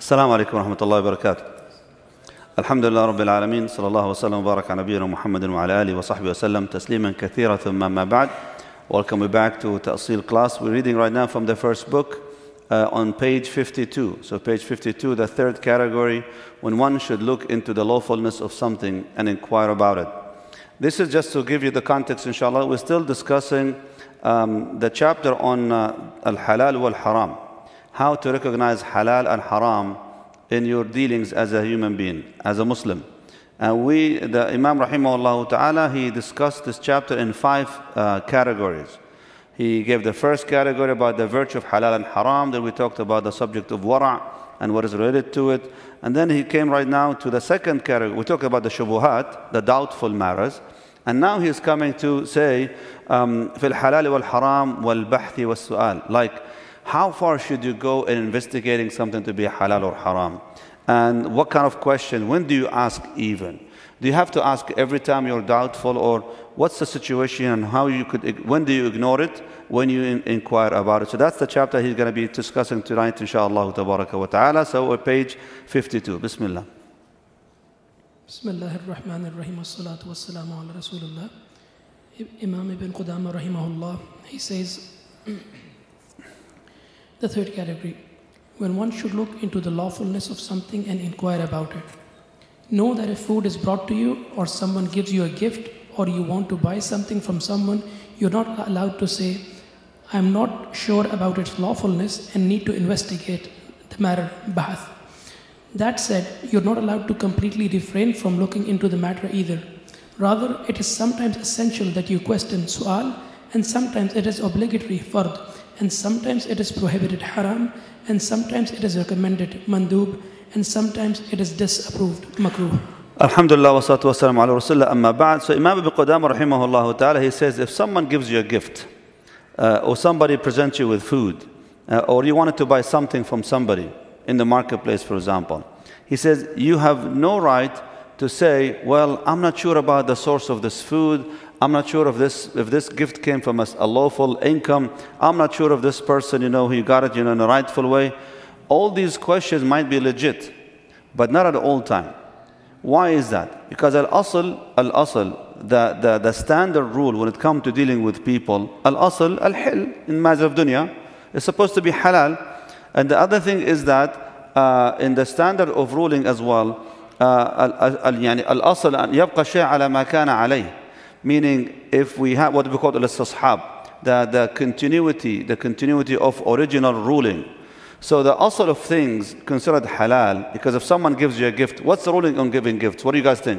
السلام عليكم ورحمة الله وبركاته. الحمد لله رب العالمين، صلى الله وسلم وبارك على نبينا محمد وعلى آله وصحبه وسلم تسليما كثيرا ثم ما بعد. Welcome back to Ta'sil class. We're reading right now from the first book on page 52. So page 52, the third category, when one should look into the lawfulness of something and inquire about it. This is just to give you the context, inshallah. We're still discussing the chapter on al-halal wal-haram. How to recognize halal and haram in your dealings as a human being, as a Muslim. And the Imam rahimahullah ta'ala, he discussed this chapter in 5 categories. He gave the first category about the virtue of halal and haram. Then we talked about the subject of wara' and what is related to it. And then he came right now to the second category. We talked about the shubuhat, the doubtful matters. And now he's coming to say, فِي الْحَلَالِ وَالْحَرَامِ وَالْبَحْثِ وَالسُّؤَالِ. Like, how far should you go in investigating something to be halal or haram? And what kind of question? When do you ask even? Do you have to ask every time you're doubtful, or what's the situation and when do you ignore it? When you inquire about it. So that's the chapter he's going to be discussing tonight, inshallah tabaraka wa ta'ala. So we're page 52. Bismillah. Bismillahir Rahmanir Rahim. Wassalatu wassalamu ala Rasulullah. Imam Ibn Qudama rahimahullah, he says, the third category, when one should look into the lawfulness of something and inquire about it. Know that if food is brought to you, or someone gives you a gift, or you want to buy something from someone, you're not allowed to say, I'm not sure about its lawfulness and need to investigate the matter, bahth. That said, you're not allowed to completely refrain from looking into the matter either. Rather, it is sometimes essential that you question su'al, and sometimes it is obligatory fard, and sometimes it is prohibited haram, and sometimes it is recommended mandub, and sometimes it is disapproved makruh. Alhamdulillah wa salatu wa salam ala Rasulullah amma ba'd. So Imam Ibn Qudama rahimahullah ta'ala, he says, if someone gives you a gift, or somebody presents you with food, or you wanted to buy something from somebody in the marketplace, for example, he says, you have no right to say, well, I'm not sure about the source of this food. I'm not sure if this gift came from a lawful income. I'm not sure if this person, he got it, in a rightful way. All these questions might be legit, but not at all time. Why is that? Because al-asl, the standard rule when it comes to dealing with people, al-asl, al-hil, in matter of dunya, is supposed to be halal. And the other thing is that in the standard of ruling as well, al-asl an yabqa shay' ala ma kana alayh. Meaning, if we have what we call al-istishab, the continuity of original ruling. So the asl of things considered halal, because if someone gives you a gift, what's the ruling on giving gifts? What do you guys think?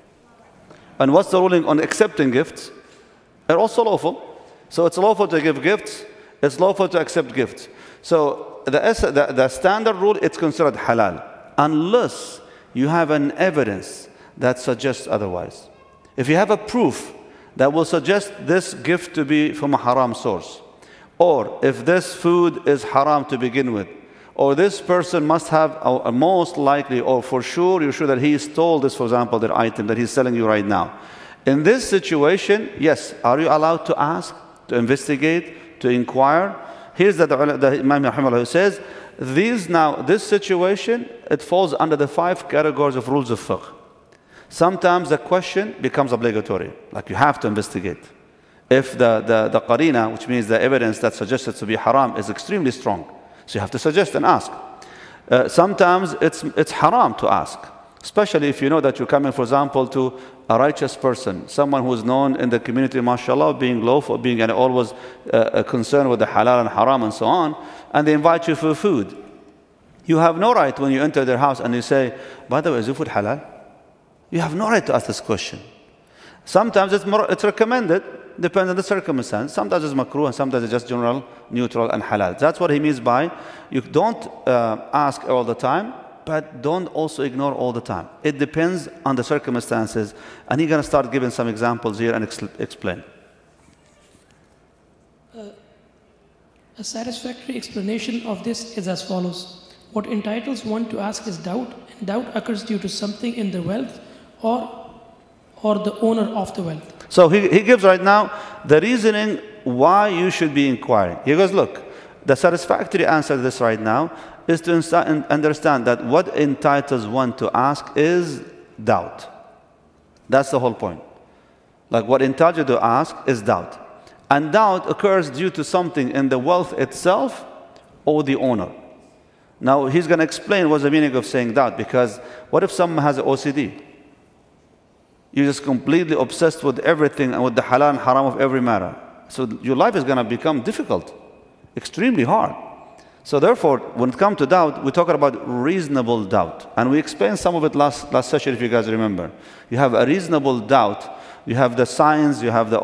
And what's the ruling on accepting gifts? They're also lawful. So it's lawful to give gifts, it's lawful to accept gifts. So the standard rule, it's considered halal, unless you have an evidence that suggests otherwise. If you have a proof that will suggest this gift to be from a haram source, or if this food is haram to begin with, or this person must have, most likely, or for sure, you're sure that he stole this, for example, that item that he's selling you right now. In this situation, yes, are you allowed to ask, to investigate, to inquire? Here's the Imam Rahimahullah who says, this situation, it falls under the 5 categories of rules of fiqh. Sometimes the question becomes obligatory, like you have to investigate. If the qarina, which means the evidence that suggests it to be haram, is extremely strong, so you have to suggest and ask. Sometimes it's haram to ask, especially if you know that you're coming, for example, to a righteous person, someone who is known in the community, mashallah, being lawful, being always concerned with the halal and haram and so on, and they invite you for food. You have no right when you enter their house and you say, by the way, is your food halal? You have no right to ask this question. Sometimes it's recommended, depends on the circumstance. Sometimes it's makruh, and sometimes it's just general, neutral, and halal. That's what he means by, you don't ask all the time, but don't also ignore all the time. It depends on the circumstances. And he's going to start giving some examples here and explain. A satisfactory explanation of this is as follows. What entitles one to ask is doubt, and doubt occurs due to something in the wealth or the owner of the wealth. So he gives right now the reasoning why you should be inquiring. He goes, look, the satisfactory answer to this right now is to understand that what entitles one to ask is doubt. That's the whole point. Like what entitles you to ask is doubt. And doubt occurs due to something in the wealth itself or the owner. Now, he's going to explain what's the meaning of saying doubt, because what if someone has OCD? You're just completely obsessed with everything and with the halal and haram of every matter. So your life is going to become difficult, extremely hard. So therefore, when it comes to doubt, we're talking about reasonable doubt. And we explained some of it last session, if you guys remember. You have a reasonable doubt. You have the signs, you have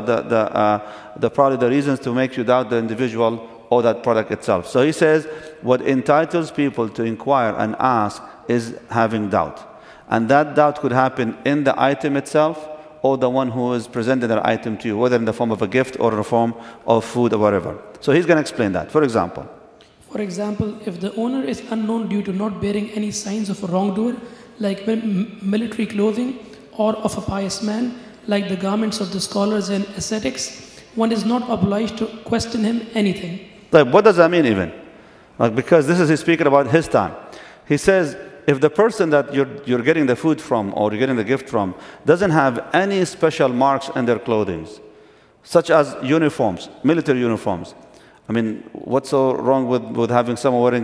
probably the reasons to make you doubt the individual or that product itself. So he says, what entitles people to inquire and ask is having doubt. And that doubt could happen in the item itself or the one who is presenting that item to you, whether in the form of a gift or in the form of food or whatever. So he's going to explain that. For example, if the owner is unknown due to not bearing any signs of a wrongdoer, like military clothing, or of a pious man, like the garments of the scholars and ascetics, one is not obliged to question him anything. Like, what does that mean even? Like, because this is he's speaking about his time. He says, if the person that you're getting the food from or you're getting the gift from doesn't have any special marks in their clothing, such as uniforms, military uniforms. I mean, what's so wrong with having someone wearing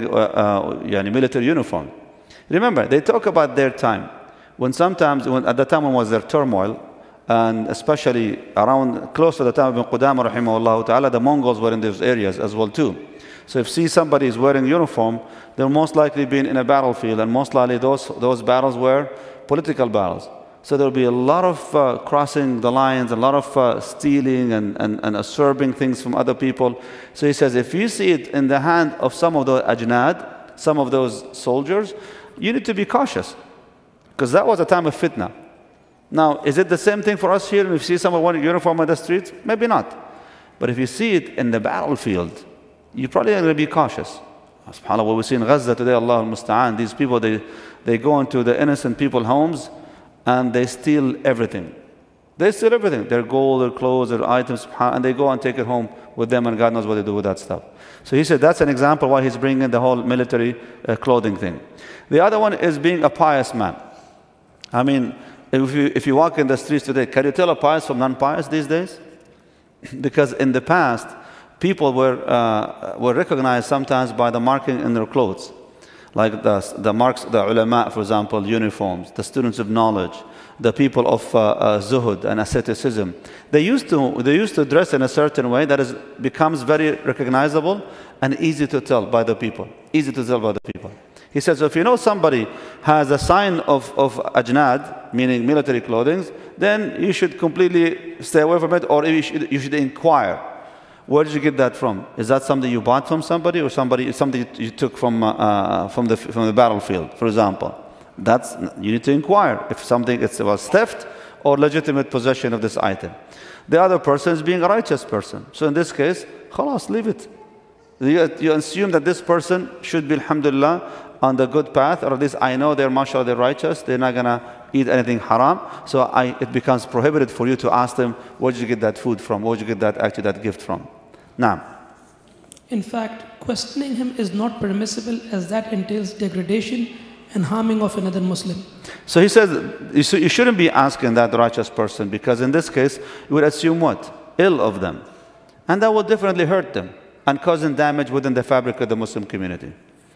military uniform? Remember, they talk about their time. At the time when was there turmoil, and especially around close to the time of Ibn Qudama rahimahullah ta'ala, the Mongols were in those areas as well too. So if somebody is wearing uniform, they're most likely being in a battlefield, and most likely those battles were political battles. So there'll be a lot of crossing the lines, a lot of stealing and usurping things from other people. So he says, if you see it in the hand of some of the ajnad, some of those soldiers, you need to be cautious, because that was a time of fitna. Now, is it the same thing for us here? If you see someone wearing a uniform on the streets, maybe not. But if you see it in the battlefield, you're probably going to be cautious. SubhanAllah, what we see in Gaza today, Allah al-Musta'an, these people, they go into the innocent people's homes and they steal everything. They steal everything, their gold, their clothes, their items, and they go and take it home with them, and God knows what they do with that stuff. So he said that's an example why he's bringing the whole military clothing thing. The other one is being a pious man. I mean, if you walk in the streets today, can you tell a pious from non-pious these days? Because in the past, people were recognized sometimes by the marking in their clothes, like the marks, the ulama, for example, uniforms, the students of knowledge, the people of zuhud and asceticism. They used to dress in a certain way that becomes very recognizable and easy to tell by the people. He says, so if you know somebody has a sign of ajnad, meaning military clothing, then you should completely stay away from it, or you should inquire. Where did you get that from? Is that something you bought from somebody, or something you took from the battlefield, for example? You need to inquire if something was theft or legitimate possession of this item. The other person is being a righteous person. So in this case, khalas, leave it. You assume that this person should be, alhamdulillah, on the good path, or at least I know they're mashallah, they're righteous, they're not going to eat anything haram, so it becomes prohibited for you to ask them, where did you get that food from, where did you get that gift from? Now, in fact, questioning him is not permissible, as that entails degradation and harming of another Muslim. So he says, you shouldn't be asking that righteous person, because in this case, you would assume what? Ill of them. And that would definitely hurt them and causing damage within the fabric of the Muslim community.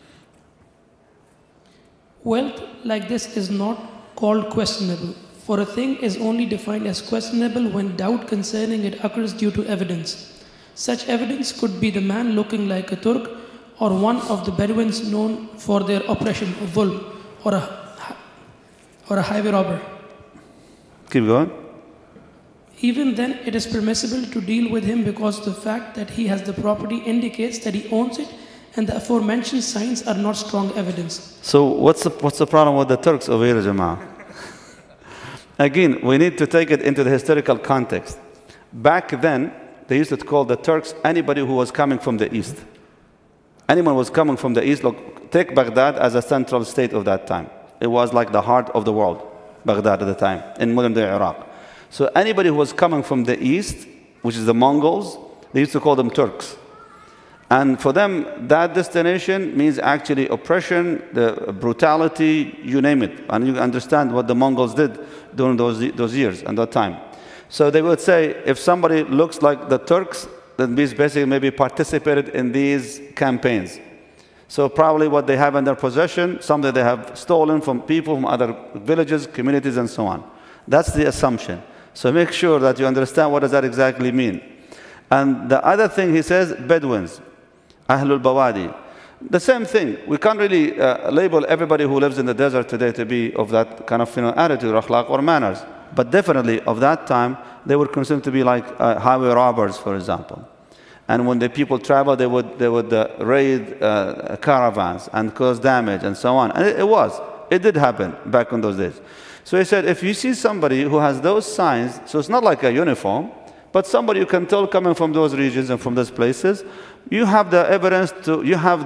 Wealth like this is not called questionable, for a thing is only defined as questionable when doubt concerning it occurs due to evidence. Such evidence could be the man looking like a Turk, or one of the Bedouins known for their oppression of zulm, or a highway robber. Keep going. Even then, it is permissible to deal with him because the fact that he has the property indicates that he owns it, and the aforementioned signs are not strong evidence. So what's the problem with the Turks over here, Jama'ah? Again, we need to take it into the historical context. Back then, they used to call the Turks anybody who was coming from the east. Anyone who was coming from the east, look, take Baghdad as a central state of that time. It was like the heart of the world, Baghdad at the time, in modern-day Iraq. So anybody who was coming from the east, which is the Mongols, they used to call them Turks. And for them, that destination means actually oppression, the brutality, you name it. And you understand what the Mongols did during those years and that time. So they would say, if somebody looks like the Turks, that means basically maybe participated in these campaigns. So probably what they have in their possession, something they have stolen from people from other villages, communities, and so on. That's the assumption. So make sure that you understand what does that exactly mean. And the other thing he says, Bedouins, Ahlul Bawadi. The same thing. We can't really label everybody who lives in the desert today to be of that kind of attitude, or akhlaq, or manners. But definitely, of that time, they were considered to be like highway robbers, for example. And when the people travel, they would raid caravans and cause damage and so on. And it did happen back in those days. So he said, if you see somebody who has those signs, so it's not like a uniform, but somebody you can tell coming from those regions and from those places, you have the evidence you have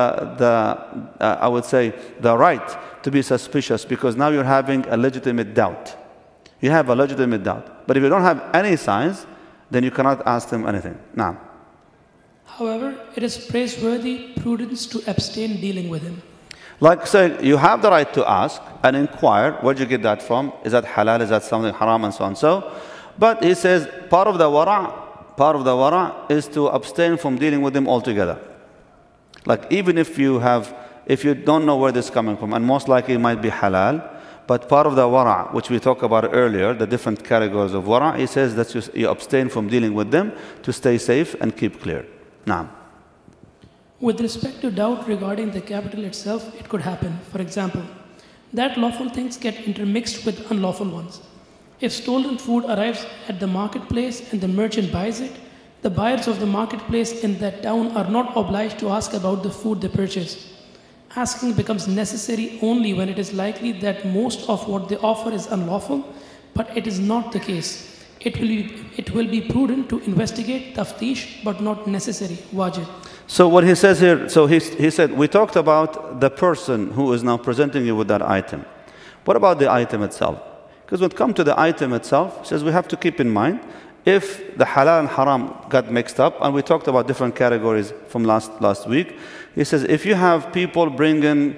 I would say, the right to be suspicious, because now you're having a legitimate doubt. You have a legitimate doubt. But if you don't have any signs, then you cannot ask them anything. Now. However, it is praiseworthy prudence to abstain dealing with him. Like say, you have the right to ask and inquire, where'd you get that from? Is that halal? Is that something haram? And so on. So, but he says, part of the wara is to abstain from dealing with them altogether. Like even if you don't know where this is coming from, and most likely it might be halal, but part of the wara, which we talked about earlier, the different categories of wara, he says that you abstain from dealing with them to stay safe and keep clear. Now. With respect to doubt regarding the capital itself, it could happen. For example, that lawful things get intermixed with unlawful ones. If stolen food arrives at the marketplace and the merchant buys it, the buyers of the marketplace in that town are not obliged to ask about the food they purchase. Asking becomes necessary only when it is likely that most of what they offer is unlawful, but it is not the case. It will be prudent to investigate, taftish, but not necessary, wajib. So what he says here, so he said, we talked about the person who is now presenting you with that item. What about the item itself? Because when it comes to the item itself, he says we have to keep in mind, if the halal and haram got mixed up, and we talked about different categories from last week, he says if you have people bringing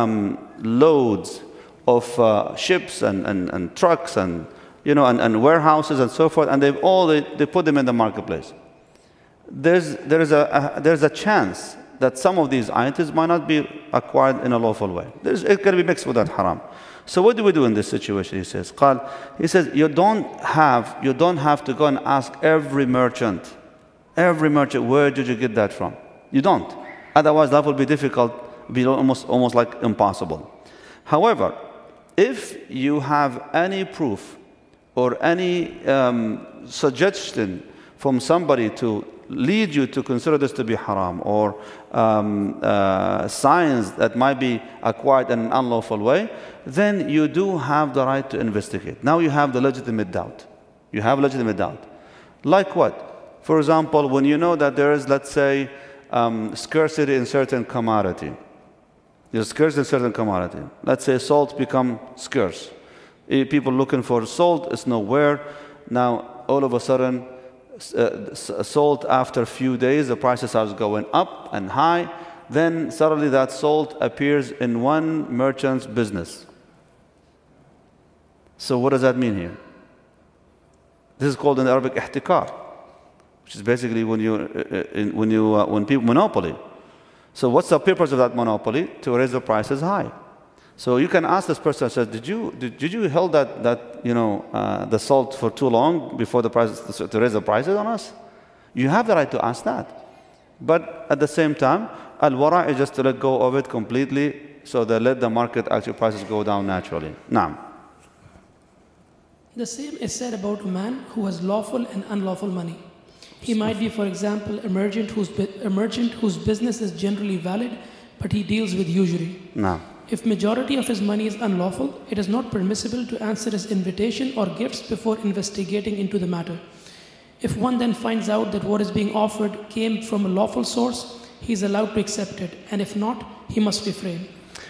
loads of ships and trucks and warehouses and so forth, and they put them in the marketplace, there's a chance that some of these items might not be acquired in a lawful way. It can be mixed with that haram. So what do we do in this situation? He says, you don't have to go and ask every merchant, where did you get that from? You don't. Otherwise, that will be difficult, be almost like impossible. However, if you have any proof or any suggestion from somebody to lead you to consider this to be haram, or signs that might be acquired in an unlawful way, then you do have the right to investigate. Now you have the legitimate doubt. You have legitimate doubt. Like what? For example, when you know that there is, let's say, scarcity in certain commodity. There's scarcity in certain commodity. Let's say salt become scarce. People looking for salt is nowhere. Now, all of a sudden, salt, after a few days, the prices are going up and high. Then suddenly that salt appears in one merchant's business. So what does that mean here? This is called in Arabic ihtikar, which is basically when people monopoly. So what's the purpose of that monopoly? To raise the prices high. So you can ask this person, says, did you hold the salt for too long before the prices to raise the prices on us? You have the right to ask that. But at the same time, al-wara is just to let go of it completely, so they let the market actual prices go down naturally. Now. The same is said about a man who has lawful and unlawful money. He might be, for example, a merchant whose business is generally valid, but he deals with usury. No. If majority of his money is unlawful, it is not permissible to answer his invitation or gifts before investigating into the matter. If one then finds out that what is being offered came from a lawful source, he is allowed to accept it, and if not, he must refrain.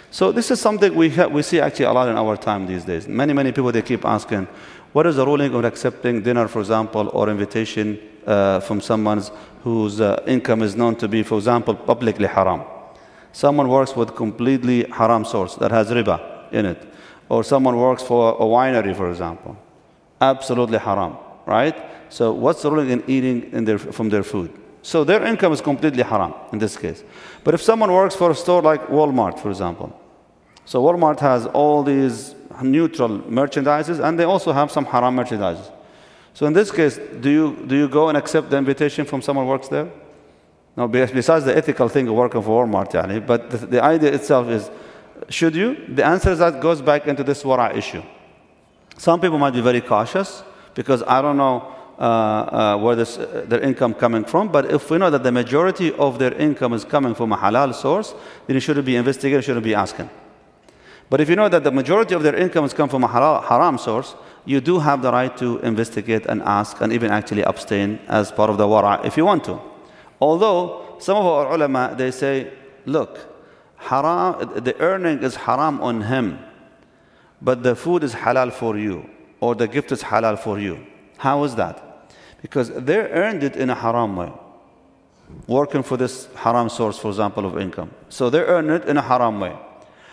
So this is something we see actually a lot in our time these days. Many people, they keep asking, what is the ruling on accepting dinner, for example, or invitation from someone whose income is known to be, for example, publicly haram? Someone works with completely haram source that has riba in it. Or someone works for a winery, for example. Absolutely haram, right? So what's the ruling in eating from their food? So their income is completely haram in this case. But if someone works for a store like Walmart, for example, so Walmart has all these neutral merchandises, and they also have some haram merchandises. So in this case, do you go and accept the invitation from someone who works there? No, besides the ethical thing of working for Walmart, yani, but the idea itself is, should you? The answer is that goes back into this wara issue. Some people might be very cautious because I don't know where their income coming from, but if we know that the majority of their income is coming from a halal source, then you shouldn't be investigating, shouldn't be asking. But if you know that the majority of their income has come from a haram source, you do have the right to investigate and ask and even actually abstain as part of the wara if you want to. Although some of our ulama, they say, look, haram, the earning is haram on him, but the food is halal for you, or the gift is halal for you. How is that? Because they earned it in a haram way, working for this haram source, for example, of income. So they earned it in a haram way.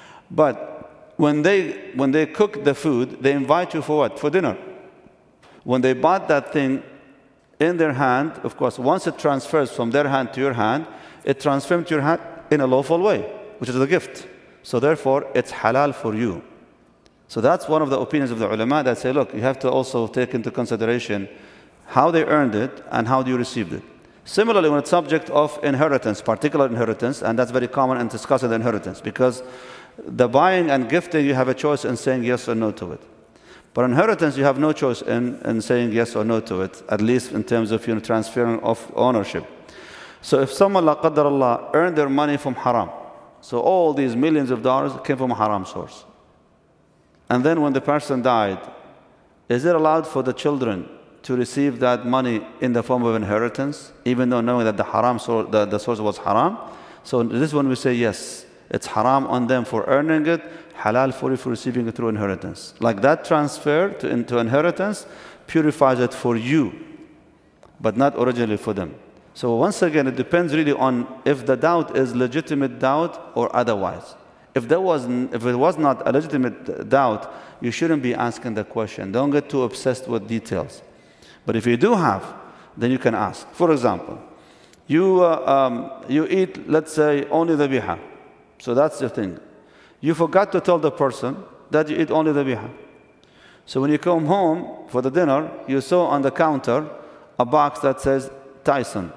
But when they cook the food, they invite you for what? For dinner. When they bought that thing in their hand, of course, once it transfers from their hand to your hand, it transfers to your hand in a lawful way, which is a gift. So therefore, it's halal for you. So that's one of the opinions of the ulama that say, look, you have to also take into consideration how they earned it and how you received it. Similarly, when it's subject of inheritance, particular inheritance, and that's very common in discussing the inheritance, because the buying and gifting, you have a choice in saying yes or no to it. But inheritance, you have no choice in saying yes or no to it, at least in terms of transferring of ownership. So if someone, la qaddar Allah, earned their money from haram, so all these millions of dollars came from a haram source. And then when the person died, is it allowed for the children to receive that money in the form of inheritance, even though knowing that the haram source, the source was haram? So this is when we say yes, it's haram on them for earning it, halal for you for receiving it through inheritance. Like that transfer into inheritance purifies it for you, but not originally for them. So once again, it depends really on if the doubt is legitimate doubt or otherwise. If it was not a legitimate doubt, you shouldn't be asking the question. Don't get too obsessed with details. But if you do have, then you can ask. For example, you eat, let's say, only the dhabiha. So that's the thing. You forgot to tell the person that you eat only the dhabiha. So when you come home for the dinner, you saw on the counter a box that says Tyson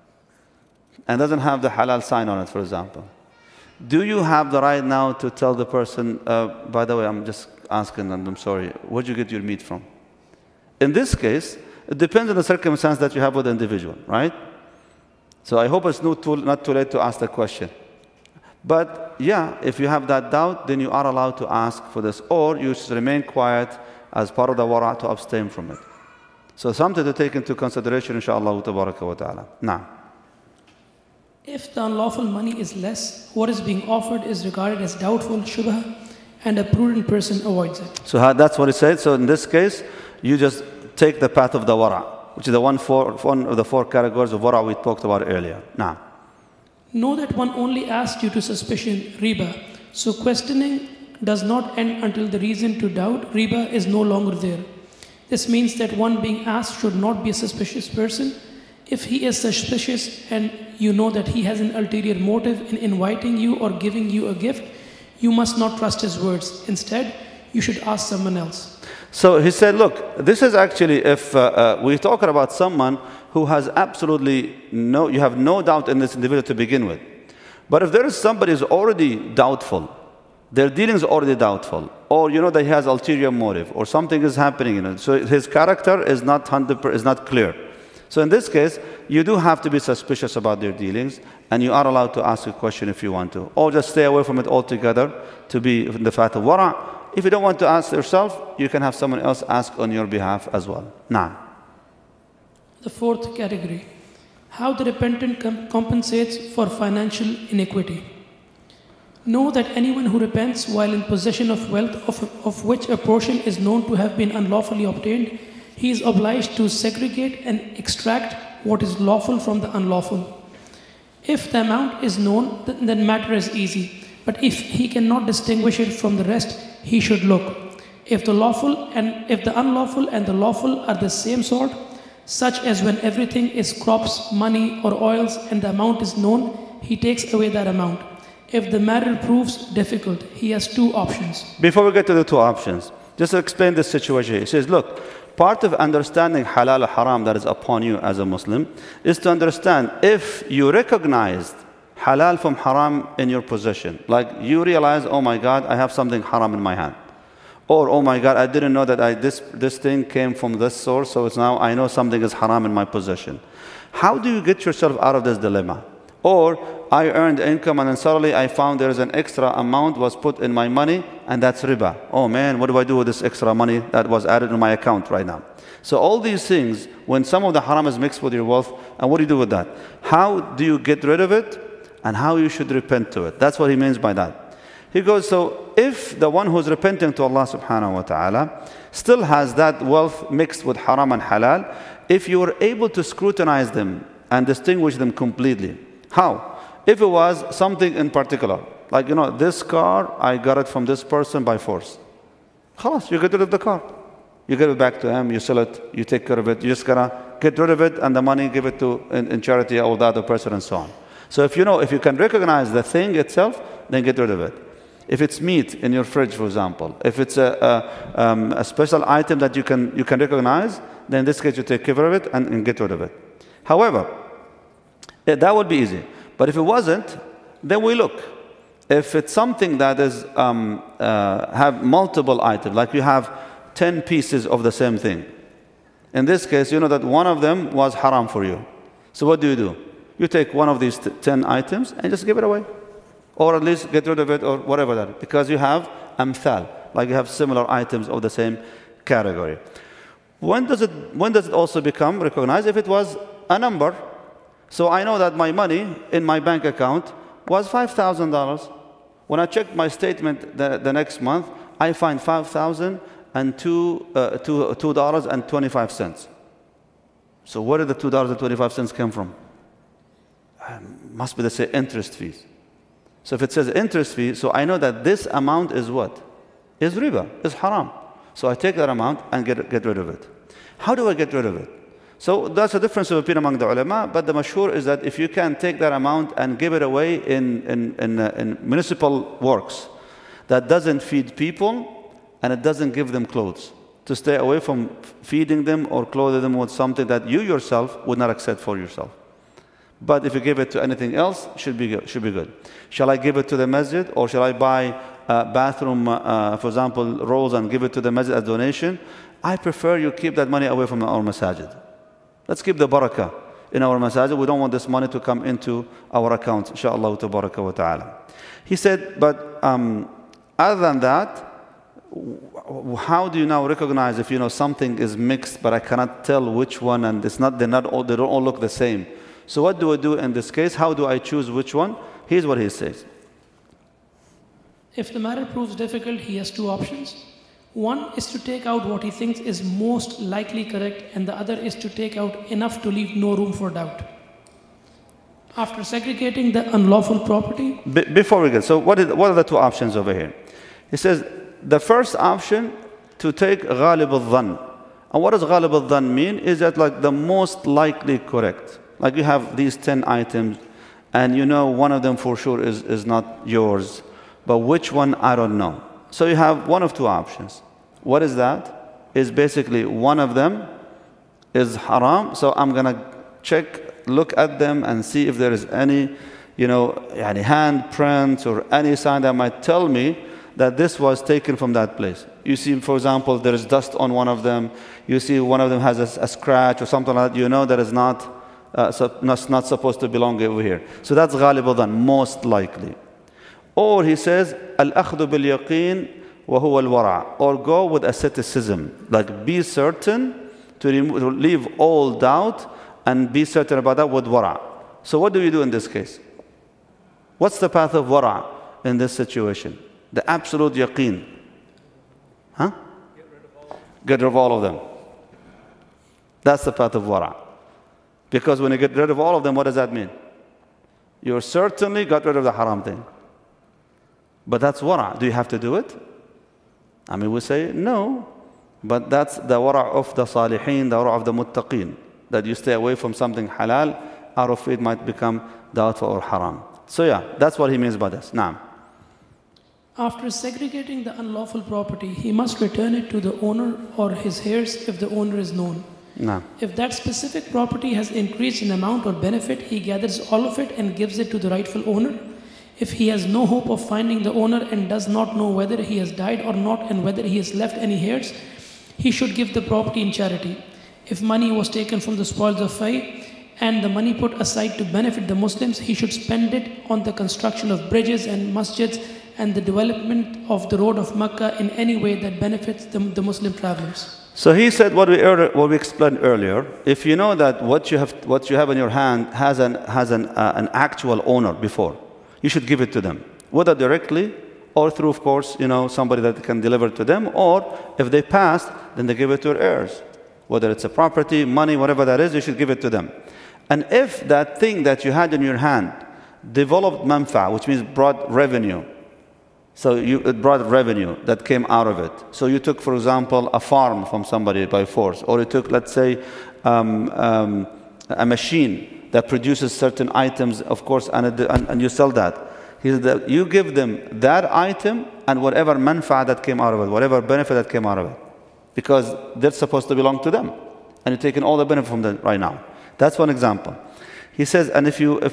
and doesn't have the halal sign on it, for example. Do you have the right now to tell the person, by the way, I'm just asking and I'm sorry, where'd you get your meat from? In this case, it depends on the circumstance that you have with the individual, right? So I hope it's not too late to ask the question. But yeah, if you have that doubt, then you are allowed to ask for this, or you should remain quiet as part of the wara to abstain from it. So something to take into consideration, inshaAllah tabaraka wa ta'ala. Now, if the unlawful money is less, what is being offered is regarded as doubtful, shubha, and a prudent person avoids it. So that's what it said. So in this case, you just take the path of the wara, which is one of the four categories of wara we talked about earlier. Now, know that one only asked you to suspicion riba, so questioning does not end until the reason to doubt riba is no longer there. This means that one being asked should not be a suspicious person. If he is suspicious and you know that he has an ulterior motive in inviting you or giving you a gift, you must not trust his words. Instead, you should ask someone else. So he said, look, this is actually if we're talking about someone who has absolutely you have no doubt in this individual to begin with. But if there is somebody who's already doubtful, their dealings are already doubtful, or you know that he has ulterior motive, or something is happening, so his character is not clear. So in this case, you do have to be suspicious about their dealings, and you are allowed to ask a question if you want to, or just stay away from it altogether to be in the fact of wara. If you don't want to ask yourself, you can have someone else ask on your behalf as well. Now, the fourth category, how the repentant compensates for financial iniquity. Know that anyone who repents while in possession of wealth of which a portion is known to have been unlawfully obtained, he is obliged to segregate and extract what is lawful from the unlawful. If the amount is known, then matter is easy. But if he cannot distinguish it from the rest, he should look. If the unlawful and the lawful are the same sort, such as when everything is crops, money, or oils, and the amount is known, he takes away that amount. If the matter proves difficult, he has two options. Before we get to the two options, just to explain this situation. He says, look, part of understanding halal or haram that is upon you as a Muslim is to understand if you recognized halal from haram in your possession. Like you realize, oh my God, I have something haram in my hand. Or, oh my God, I didn't know that this thing came from this source, so it's now I know something is haram in my possession. How do you get yourself out of this dilemma? Or, I earned income and then suddenly I found there is an extra amount was put in my money and that's riba. Oh man, what do I do with this extra money that was added to my account right now? So all these things, when some of the haram is mixed with your wealth, and what do you do with that? How do you get rid of it and how you should repent to it? That's what he means by that. He goes, so if the one who's repenting to Allah subhanahu wa ta'ala still has that wealth mixed with haram and halal, if you were able to scrutinize them and distinguish them completely, how? If it was something in particular, like, this car, I got it from this person by force. Khalas, you get rid of the car. You give it back to him, you sell it, you take care of it. You just gotta get rid of it and the money give it to in charity or the other person and so on. So if you can recognize the thing itself, then get rid of it. If it's meat in your fridge, for example, if it's a special item that you can recognize, then in this case you take care of it and get rid of it. However, that would be easy. But if it wasn't, then we look. If it's something that is have multiple items, like you have 10 pieces of the same thing. In this case, you know that one of them was haram for you. So what do? You take one of these 10 items and just give it away. Or at least get rid of it or whatever that is. Because you have amthal, like you have similar items of the same category. When does it also become recognized? If it was a number. So I know that my money in my bank account was $5,000. When I checked my statement the next month, I find $5,002.25. So where did the $2.25 come from? Must be, say, interest fees. So if it says interest fee, so I know that this amount is what? Is riba, is haram. So I take that amount and get rid of it. How do I get rid of it? So that's a difference of opinion among the ulama, but the mashhur is that if you can take that amount and give it away in municipal works that doesn't feed people and it doesn't give them clothes, to stay away from feeding them or clothing them with something that you yourself would not accept for yourself. But if you give it to anything else, should be good. Shall I give it to the masjid, or shall I buy bathroom, for example, rolls and give it to the masjid as donation? I prefer you keep that money away from our masajid. Let's keep the barakah in our masajid. We don't want this money to come into our accounts, inshaAllah tabaraka wa ta'ala. He said, but other than that, how do you now recognize if something is mixed, but I cannot tell which one, and they don't all look the same? So what do I do in this case? How do I choose which one? Here's what he says. If the matter proves difficult, he has two options. One is to take out what he thinks is most likely correct, and the other is to take out enough to leave no room for doubt. After segregating the unlawful property... Before we get, so what are the two options over here? He says, the first option, to take ghalib al-dhann. And what does ghalib al-dhann mean? Is that like the most likely correct. Like you have these 10 items, and one of them for sure is not yours. But which one, I don't know. So you have one of two options. What is that? Is basically one of them is haram. So I'm going to look at them and see if there is any, any handprints or any sign that might tell me that this was taken from that place. You see, for example, there is dust on one of them. You see one of them has a scratch or something like that. That is not supposed to belong over here. So that's ghalib al-dhann, most likely. Or he says, al-akhdhu bil-yaqeen wa huwa al-wara', or go with asceticism, like be certain to leave all doubt and be certain about that with wara'. So what do we do in this case? What's the path of wara'? in this situation? The absolute yaqeen. Huh? Get rid of all of them. That's the path of wara. Because when you get rid of all of them, what does that mean? You certainly got rid of the haram thing. But that's wara. Do you have to do it? I mean, we say no. But that's the wara of the salihin, the wara of the muttaqeen. That you stay away from something halal, out of it might become doubtful or haram. So yeah, that's what he means by this. Naam. After segregating the unlawful property, he must return it to the owner or his heirs if the owner is known. Naam. If that specific property has increased in amount or benefit, he gathers all of it and gives it to the rightful owner. If he has no hope of finding the owner and does not know whether he has died or not and whether he has left any heirs, he should give the property in charity. If money was taken from the spoils of Fay and the money put aside to benefit the Muslims, he should spend it on the construction of bridges and masjids and the development of the road of Makkah in any way that benefits the Muslim travelers. So he said what we explained earlier. If you know that what you have in your hand has an actual owner before, you should give it to them, whether directly or through, of course, somebody that can deliver to them, or if they passed, then they give it to their heirs. Whether it's a property, money, whatever that is, you should give it to them. And if that thing that you had in your hand developed manfa, which means brought revenue, so it brought revenue that came out of it. So you took, for example, a farm from somebody by force, or you took, let's say, a machine that produces certain items, of course, and you sell that. He said that you give them that item and whatever manfa that came out of it, whatever benefit that came out of it, because they're supposed to belong to them, and you're taking all the benefit from them right now. That's one example. He says, and if you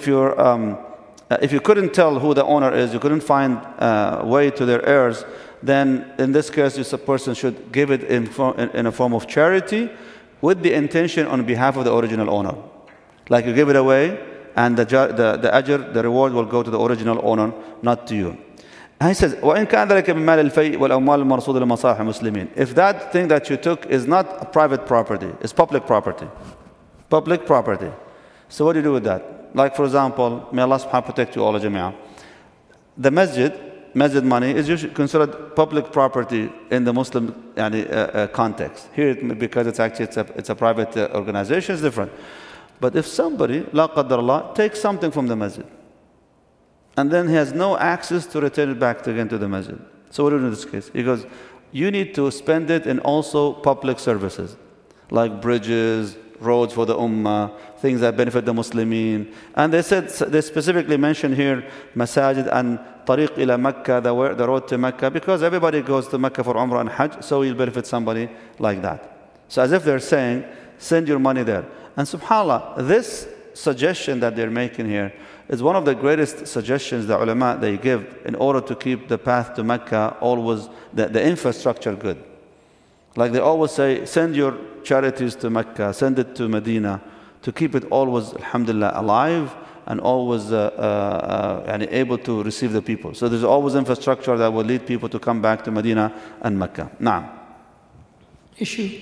couldn't tell who the owner is, you couldn't find a way to their heirs, then in this case, a person should give it in a form of charity with the intention on behalf of the original owner. Like you give it away, and the ajr, the reward will go to the original owner, not to you. And he says, وَإِنْ كَانَ ذَلِكَ مِنْ مَالِ الْفَيْءِ وَالْأَمْوَالِ الْمَرْصُودِ لِمَصَالِحِ الْمُسْلِمِينَ. If that thing that you took is not a private property, it's public property. Public property. So what do you do with that? Like, for example, may Allah subhanahu wa ta'ala protect you all, jama'ah. The masjid money is usually considered public property in the Muslim context. Here, because it's a private organization, it's different. But if somebody, la qaddar Allah, takes something from the masjid, and then he has no access to return it back again to the masjid. So what do you do in this case? He goes, you need to spend it in also public services, like bridges, roads for the ummah, things that benefit the Muslimin. And they specifically mentioned here masajid and tariq ila Makkah, the road to Makkah, because everybody goes to Makkah for Umrah and Hajj, so you'll benefit somebody like that. So as if they're saying, send your money there. And subhanAllah, this suggestion that they're making here is one of the greatest suggestions the ulama they give in order to keep the path to Mecca always, the infrastructure good. Like they always say, send your charities to Mecca, send it to Medina, to keep it always, alhamdulillah, alive and always able to receive the people. So there's always infrastructure that will lead people to come back to Medina and Mecca. Naam. Issue.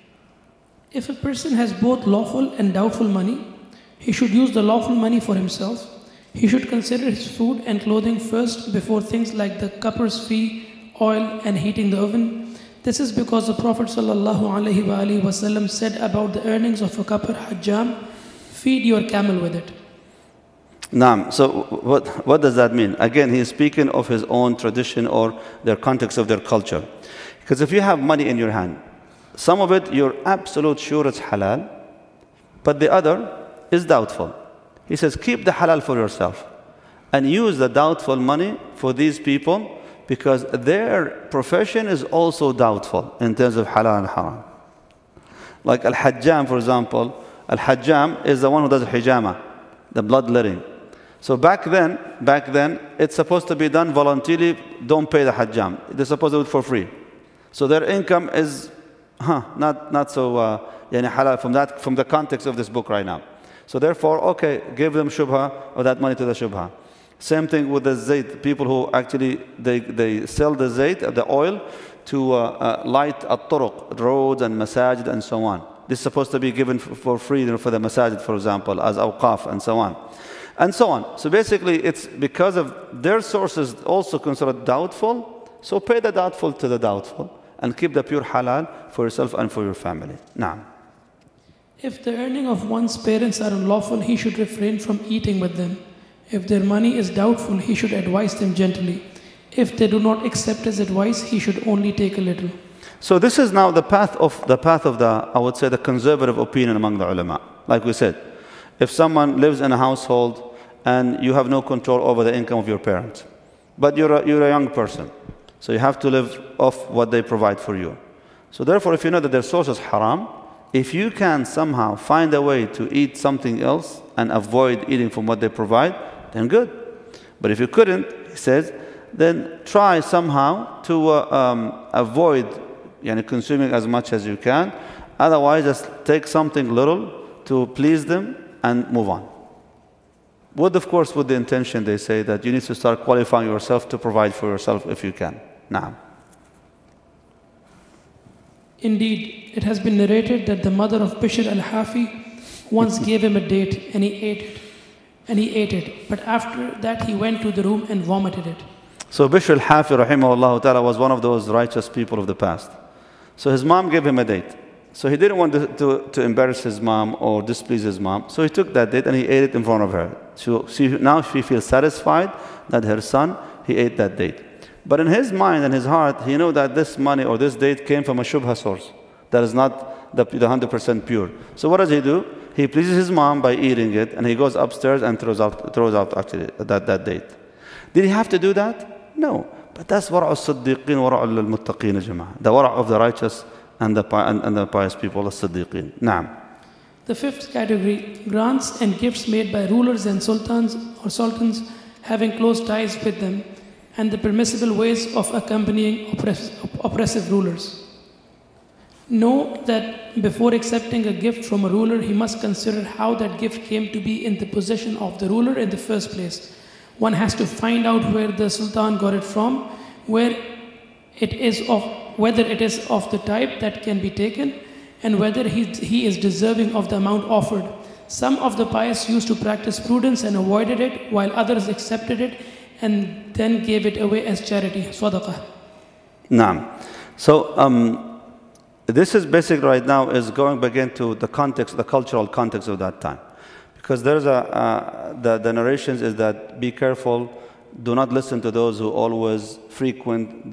If a person has both lawful and doubtful money, he should use the lawful money for himself. He should consider his food and clothing first before things like the cupper's fee, oil, and heating the oven. This is because the Prophet ﷺ said about the earnings of a cupper hajjam, feed your camel with it. Naam. So what does that mean? Again, he is speaking of his own tradition or their context of their culture. Because if you have money in your hand, some of it you're absolute sure it's halal, but the other is doubtful. He says, keep the halal for yourself and use the doubtful money for these people because their profession is also doubtful in terms of halal and haram. Like al-hajjam, for example, al-hajjam is the one who does hijama, the bloodletting. So back then, it's supposed to be done voluntarily, don't pay the hajjam. They're supposed to do it for free. So their income is not so halal from the context of this book right now. So therefore, okay, give them shubha or that money to the shubha. Same thing with the zayt. People who actually, they sell the zayt, the oil, to light at-turuq, roads and masajid and so on. This is supposed to be given for free for the masajid, for example, as awqaf and so on. And so on. So basically, it's because of their sources also considered doubtful. So pay the doubtful to the doubtful and keep the pure halal for yourself and for your family. Naam. If the earning of one's parents are unlawful, he should refrain from eating with them. If their money is doubtful, he should advise them gently. If they do not accept his advice, he should only take a little. So this is now the path of the I would say, the conservative opinion among the ulama. Like we said, if someone lives in a household and you have no control over the income of your parents, but you're a young person, so you have to live off what they provide for you. So therefore, if you know that their source is haram, if you can somehow find a way to eat something else and avoid eating from what they provide, then good. But if you couldn't, he says, then try somehow to avoid consuming as much as you can. Otherwise, just take something little to please them and move on. Of course, with the intention, they say, that you need to start qualifying yourself to provide for yourself if you can. Naam. Indeed, it has been narrated that the mother of Bishr al-Hafi once gave him a date and he ate it. But after that, he went to the room and vomited it. So Bishr al-Hafi, rahimahullah ta'ala, was one of those righteous people of the past. So his mom gave him a date. So he didn't want to embarrass his mom or displease his mom. So he took that date and he ate it in front of her. So now she feels satisfied that her son, he ate that date. But in his mind and his heart, he knew that this money or this date came from a shubha source that is not the 100% pure. So what does he do? He pleases his mom by eating it, and he goes upstairs and throws out actually that date. Did he have to do that? No. But that's wara'u as-siddiqeen, wara'u al-muttaqeen, jama'ah. The wara' of the righteous and the pious people, as-siddiqeen. Naam. The fifth category, grants and gifts made by rulers and sultans having close ties with them, and the permissible ways of accompanying oppressive rulers. Know that before accepting a gift from a ruler, he must consider how that gift came to be in the possession of the ruler in the first place. One has to find out where the sultan got it from, whether it is of the type that can be taken, and whether he is deserving of the amount offered. Some of the pious used to practice prudence and avoided it, while others accepted it and then gave it away as charity, sadaqah. Naam. So this is basically right now is going back into the context, the cultural context of that time. Because there's the narrations is that be careful, do not listen to those who always frequent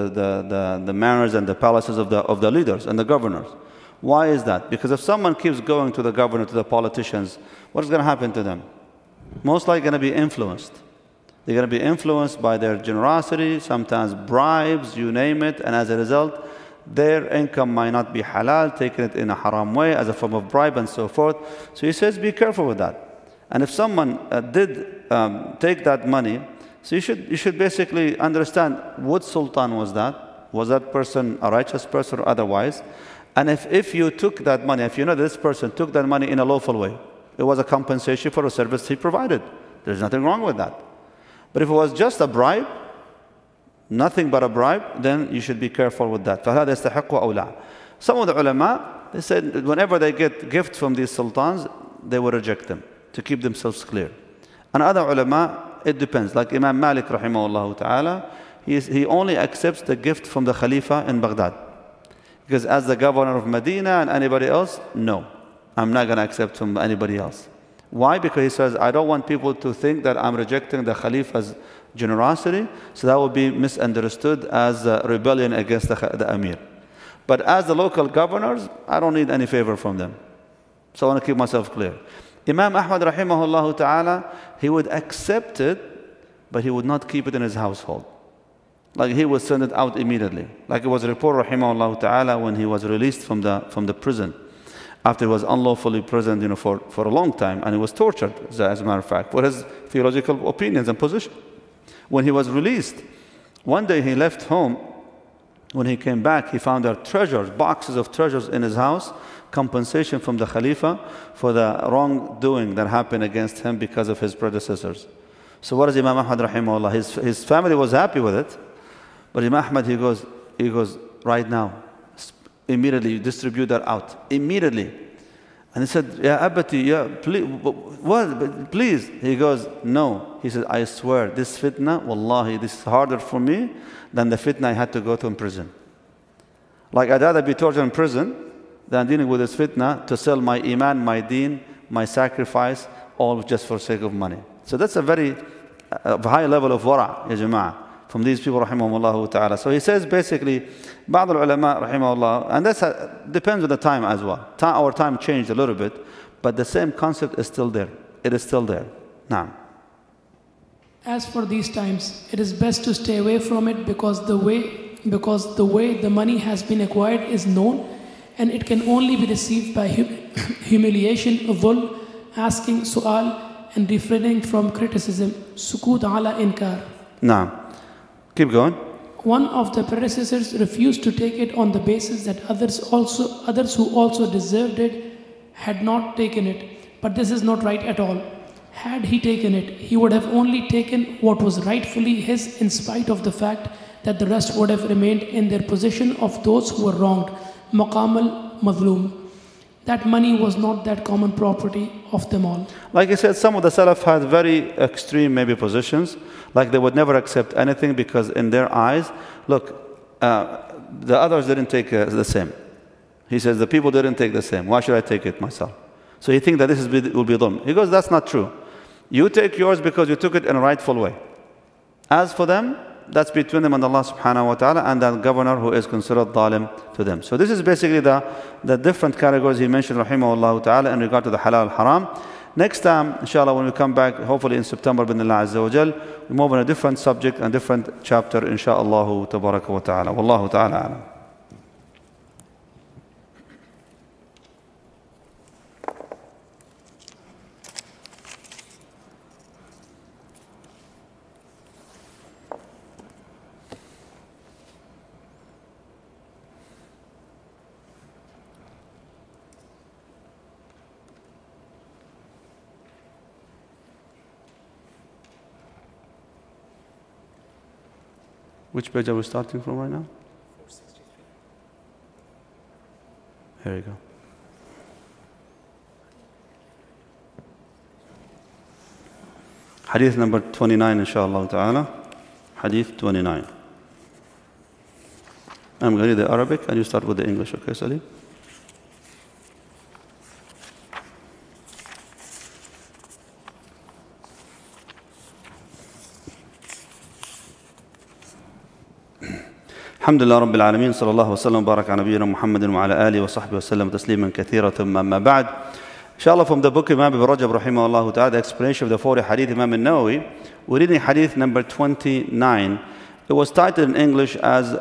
the manors and the palaces of the leaders and the governors. Why is that? Because if someone keeps going to the governor, to the politicians, what is going to happen to them? Most likely going to be influenced. They're going to be influenced by their generosity, sometimes bribes, you name it, and as a result, their income might not be halal, taking it in a haram way as a form of bribe and so forth. So he says, be careful with that. And if someone did take that money, so you should basically understand what sultan was that? Was that person a righteous person or otherwise? And if you took that money, if you know this person took that money in a lawful way, it was a compensation for a service he provided. There's nothing wrong with that. But if it was just a bribe, nothing but a bribe, then you should be careful with that. فَهَذَا يَسْتَحِقُّ أَوْ لَا. Some of the ulama, they said that whenever they get gifts from these sultans, they will reject them to keep themselves clear. And other ulama, it depends. Like Imam Malik rahimahullah ta'ala, he only accepts the gift from the Khalifa in Baghdad. Because as the governor of Medina and anybody else, no, I'm not going to accept from anybody else. Why? Because he says, I don't want people to think that I'm rejecting the Khalifa's generosity, so that would be misunderstood as a rebellion against the Amir. But as the local governors, I don't need any favor from them. So I want to keep myself clear. Imam Ahmad rahimahullah ta'ala, he would accept it, but he would not keep it in his household. Like he would send it out immediately. Like it was a report rahimahullah ta'ala when he was released from the prison. After he was unlawfully imprisoned, for a long time, and he was tortured, as a matter of fact, for his theological opinions and position. When he was released, one day he left home. When he came back, he found there treasures, boxes of treasures in his house, compensation from the Khalifa for the wrongdoing that happened against him because of his predecessors. So what does Imam Ahmad rahimahullah? His family was happy with it, but Imam Ahmad, he goes, right now, immediately you distribute that out, immediately. And And he said, Ya abati, ya, please, what, please. He goes, no. He said, I swear, this fitna, wallahi, this is harder for me than the fitna I had to go to in prison. Like I'd rather be tortured in prison than dealing with this fitna to sell my iman, my deen, my sacrifice, all just for sake of money. So that's a very high level of wara', ya jama'ah, from these people, rahimahumullah ta'ala. So he says basically, بعض العلماء rahimahullah, and that depends on the time as well. Our time changed a little bit, but the same concept is still there. It is still there. Now. As for these times, it is best to stay away from it because the way the money has been acquired is known, and it can only be received by humiliation, dhul, asking su'al, and refraining from criticism. Sukut ala inkar. Now, keep going. One of the predecessors refused to take it on the basis that others who also deserved it had not taken it. But this is not right at all. Had he taken it, he would have only taken what was rightfully his in spite of the fact that the rest would have remained in their position of those who were wronged. Maqam al-Madloom. That money was not that common property of them all. Like I said, some of the Salaf had very extreme maybe positions, like they would never accept anything because in their eyes, look, the others didn't take the same. He says, the people didn't take the same. Why should I take it myself? So he thinks that this will be dhulm. He goes, that's not true. You take yours because you took it in a rightful way. As for them, that's between them and Allah subhanahu wa ta'ala and that governor who is considered dhalim to them. So this is basically the different categories he mentioned rahimahullah ta'ala in regard to the halal haram. Next time, inshallah, when we come back, hopefully in September, binillah azza wa jal, we move on a different subject and different chapter, inshallah tabaraka wa ta'ala. Wallahu ta'ala alam. Which page are we starting from right now? 463. Here you go. Hadith number 29, inshallah ta'ala. Hadith 29. I'm going to read the Arabic and you start with the English, okay, Salim? الحمد لله رب العالمين صلى الله وسلم وبارك على نبينا محمد وعلى آله وصحبه وسلم تسليما كثيرا ثم أما بعد. Inshallah, from the book Imam Ibn Rajab rahimahullah ta'ala, the explanation of the 40 hadith Imam al-Nawawi, we're reading hadith number 29. It was titled in English as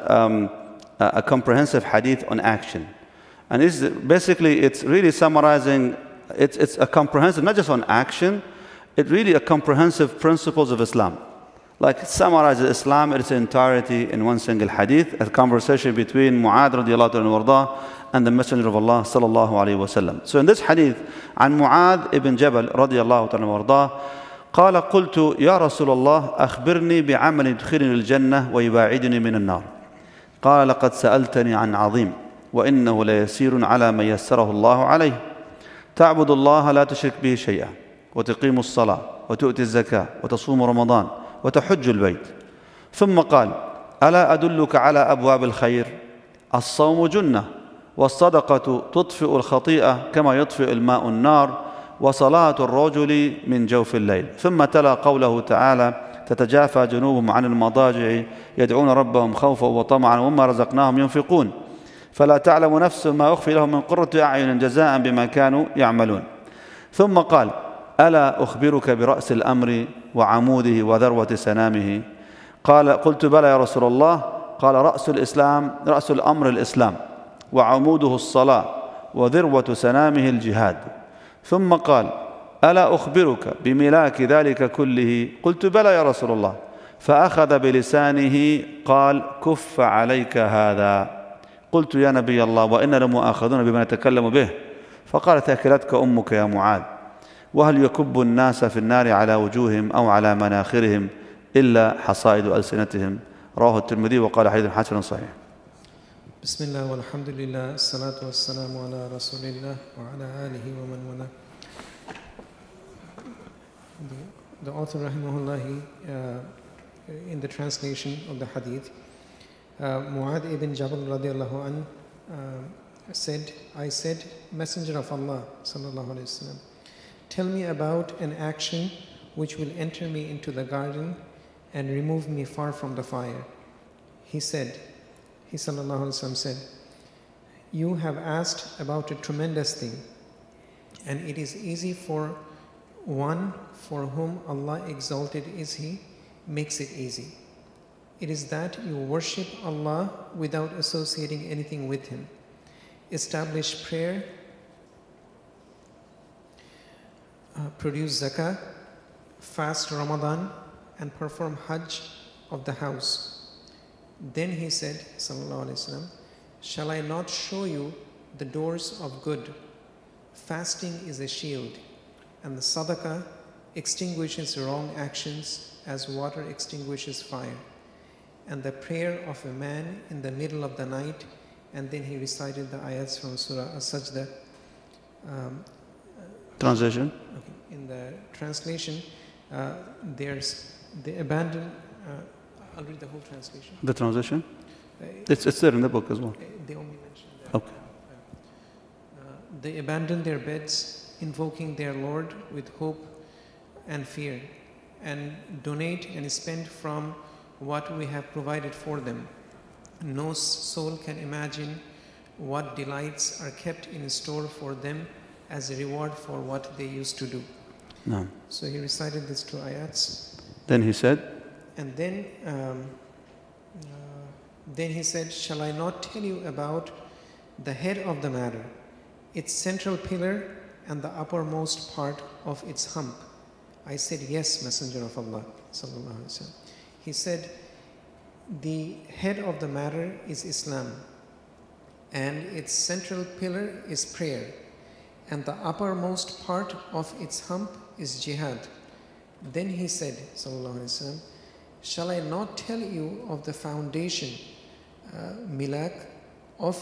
a comprehensive hadith on action. And this is basically, it's really summarizing, it's a comprehensive, not just on action, it's really a comprehensive principles of Islam. Like it summarizes Islam in its entirety in one single hadith, a conversation between Mu'adh radiallahu anhu and the Messenger of Allah sallallahu alayhi wa sallam. So in this hadith, عن معاذ ibn Jabal radiallahu anhu وارضاه قال قلت يا رسول الله أخبرني بعمل يدخلني الجنة ويباعدني من النار. قال لقد سألتني عن عظيم وإنه ليسير على من يسره الله عليه. تعبد الله لا تشرك به شيئا وتقيم الصلاة وتؤتي الزكاة وتصوم رمضان وتحج البيت. ثم قال ألا أدلك على أبواب الخير؟ الصوم جنة والصدقة تطفئ الخطيئة كما يطفئ الماء النار وصلاة الرجل من جوف الليل. ثم تلا قوله تعالى تتجافى جنوبهم عن المضاجع يدعون ربهم خوفا وطمعا ومما رزقناهم ينفقون فلا تعلم نفس ما أخفي لهم من قرة أعين جزاء بما كانوا يعملون. ثم قال ألا أخبرك برأس الأمر وعموده وذروة سنامه؟ قلت بلى يا رسول الله. قال رأس الأمر الإسلام وعموده الصلاة وذروة سنامه الجهاد. ثم قال ألا أخبرك بملاك ذلك كله؟ قلت بلى يا رسول الله. فأخذ بلسانه قال كف عليك هذا. قلت يا نبي الله وإن لمؤاخذون بما نتكلم به. فقال ثكلتك أمك يا معاذ. وهل يكب الناس في النار على وجوههم أو على مناخرهم إلا حصائد ألسنتهم. رواه الترمذي وقال حديث حسن صحيح. Bismillah walhamdulillah, salatu wassalamu ala rasulillah wa ala alihi wa man wala. The author rahimahullah, in the translation of the hadith, Mu'adh ibn Jabal radiallahu an said, I said, Messenger of Allah sallallahu alayhi wasallam, tell me about an action which will enter me into the garden and remove me far from the fire. He sallallahu alayhi wasallam said, you have asked about a tremendous thing, and it is easy for one for whom Allah exalted is He, makes it easy. It is that you worship Allah without associating anything with Him. Establish prayer, produce zakah, fast Ramadan, and perform Hajj of the house. Then he said, sallallahu alaihi wasallam, shall I not show you the doors of good? Fasting is a shield, and the sadaqah extinguishes wrong actions as water extinguishes fire. And the prayer of a man in the middle of the night, and then he recited the ayats from Surah As-Sajdah. Translation? Okay. In the translation, there's the abandon. I'll read the whole translation. The translation? It's there in the book as well. They only mention that. Okay. They abandon their beds, invoking their Lord with hope and fear, and donate and spend from what we have provided for them. No soul can imagine what delights are kept in store for them as a reward for what they used to do. No. So he recited these two ayats. Then he said, And then he said, shall I not tell you about the head of the matter, its central pillar and the uppermost part of its hump? I said, yes, Messenger of Allah sallallahu alaihi wasallam. He said, the head of the matter is Islam, and its central pillar is prayer, and the uppermost part of its hump is jihad. Then he said, sallallahu alaihi wasallam, shall I not tell you of the foundation, milak, of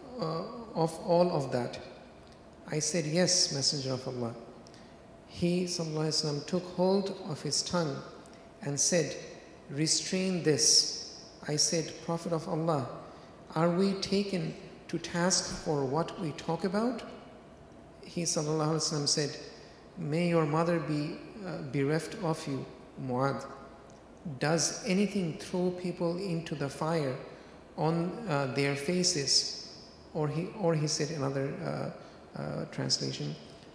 all of that? I said, yes, Messenger of Allah. He, sallallahu alaihi wasallam, took hold of his tongue and said, restrain this. I said, Prophet of Allah, are we taken to task for what we talk about? He, sallallahu alaihi wasallam, said, may your mother be bereft of you, Mu'adh. Does anything throw people into the fire on their faces? Or he said, another translation,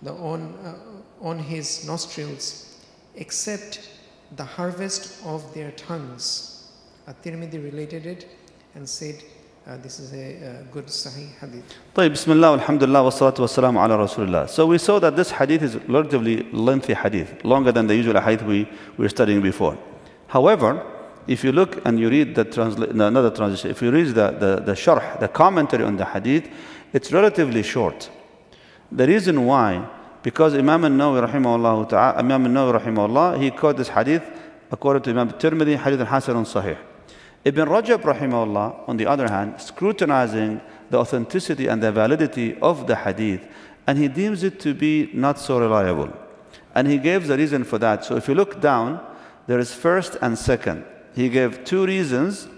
on his nostrils, except the harvest of their tongues. At-Tirmidhi related it and said, this is a good Sahih hadith. طيب, Bismillah, alhamdulillah, wa salatu wa salam ala Rasulullah. So we saw that this hadith is relatively lengthy hadith, longer than the usual hadith we were studying before. However, if you look and you read another translation, if you read the sharh, the commentary on the hadith, it's relatively short. The reason why, because Imam al-Nawawi rahimahullah, he quoted this hadith according to Imam al-Tirmidhi, hadith al-Hasan Sahih. Ibn Rajab rahimahullah, on the other hand, scrutinizing the authenticity and the validity of the hadith, and he deems it to be not so reliable. And he gave the reason for that. So if you look down, there is first and second. He gave two reasons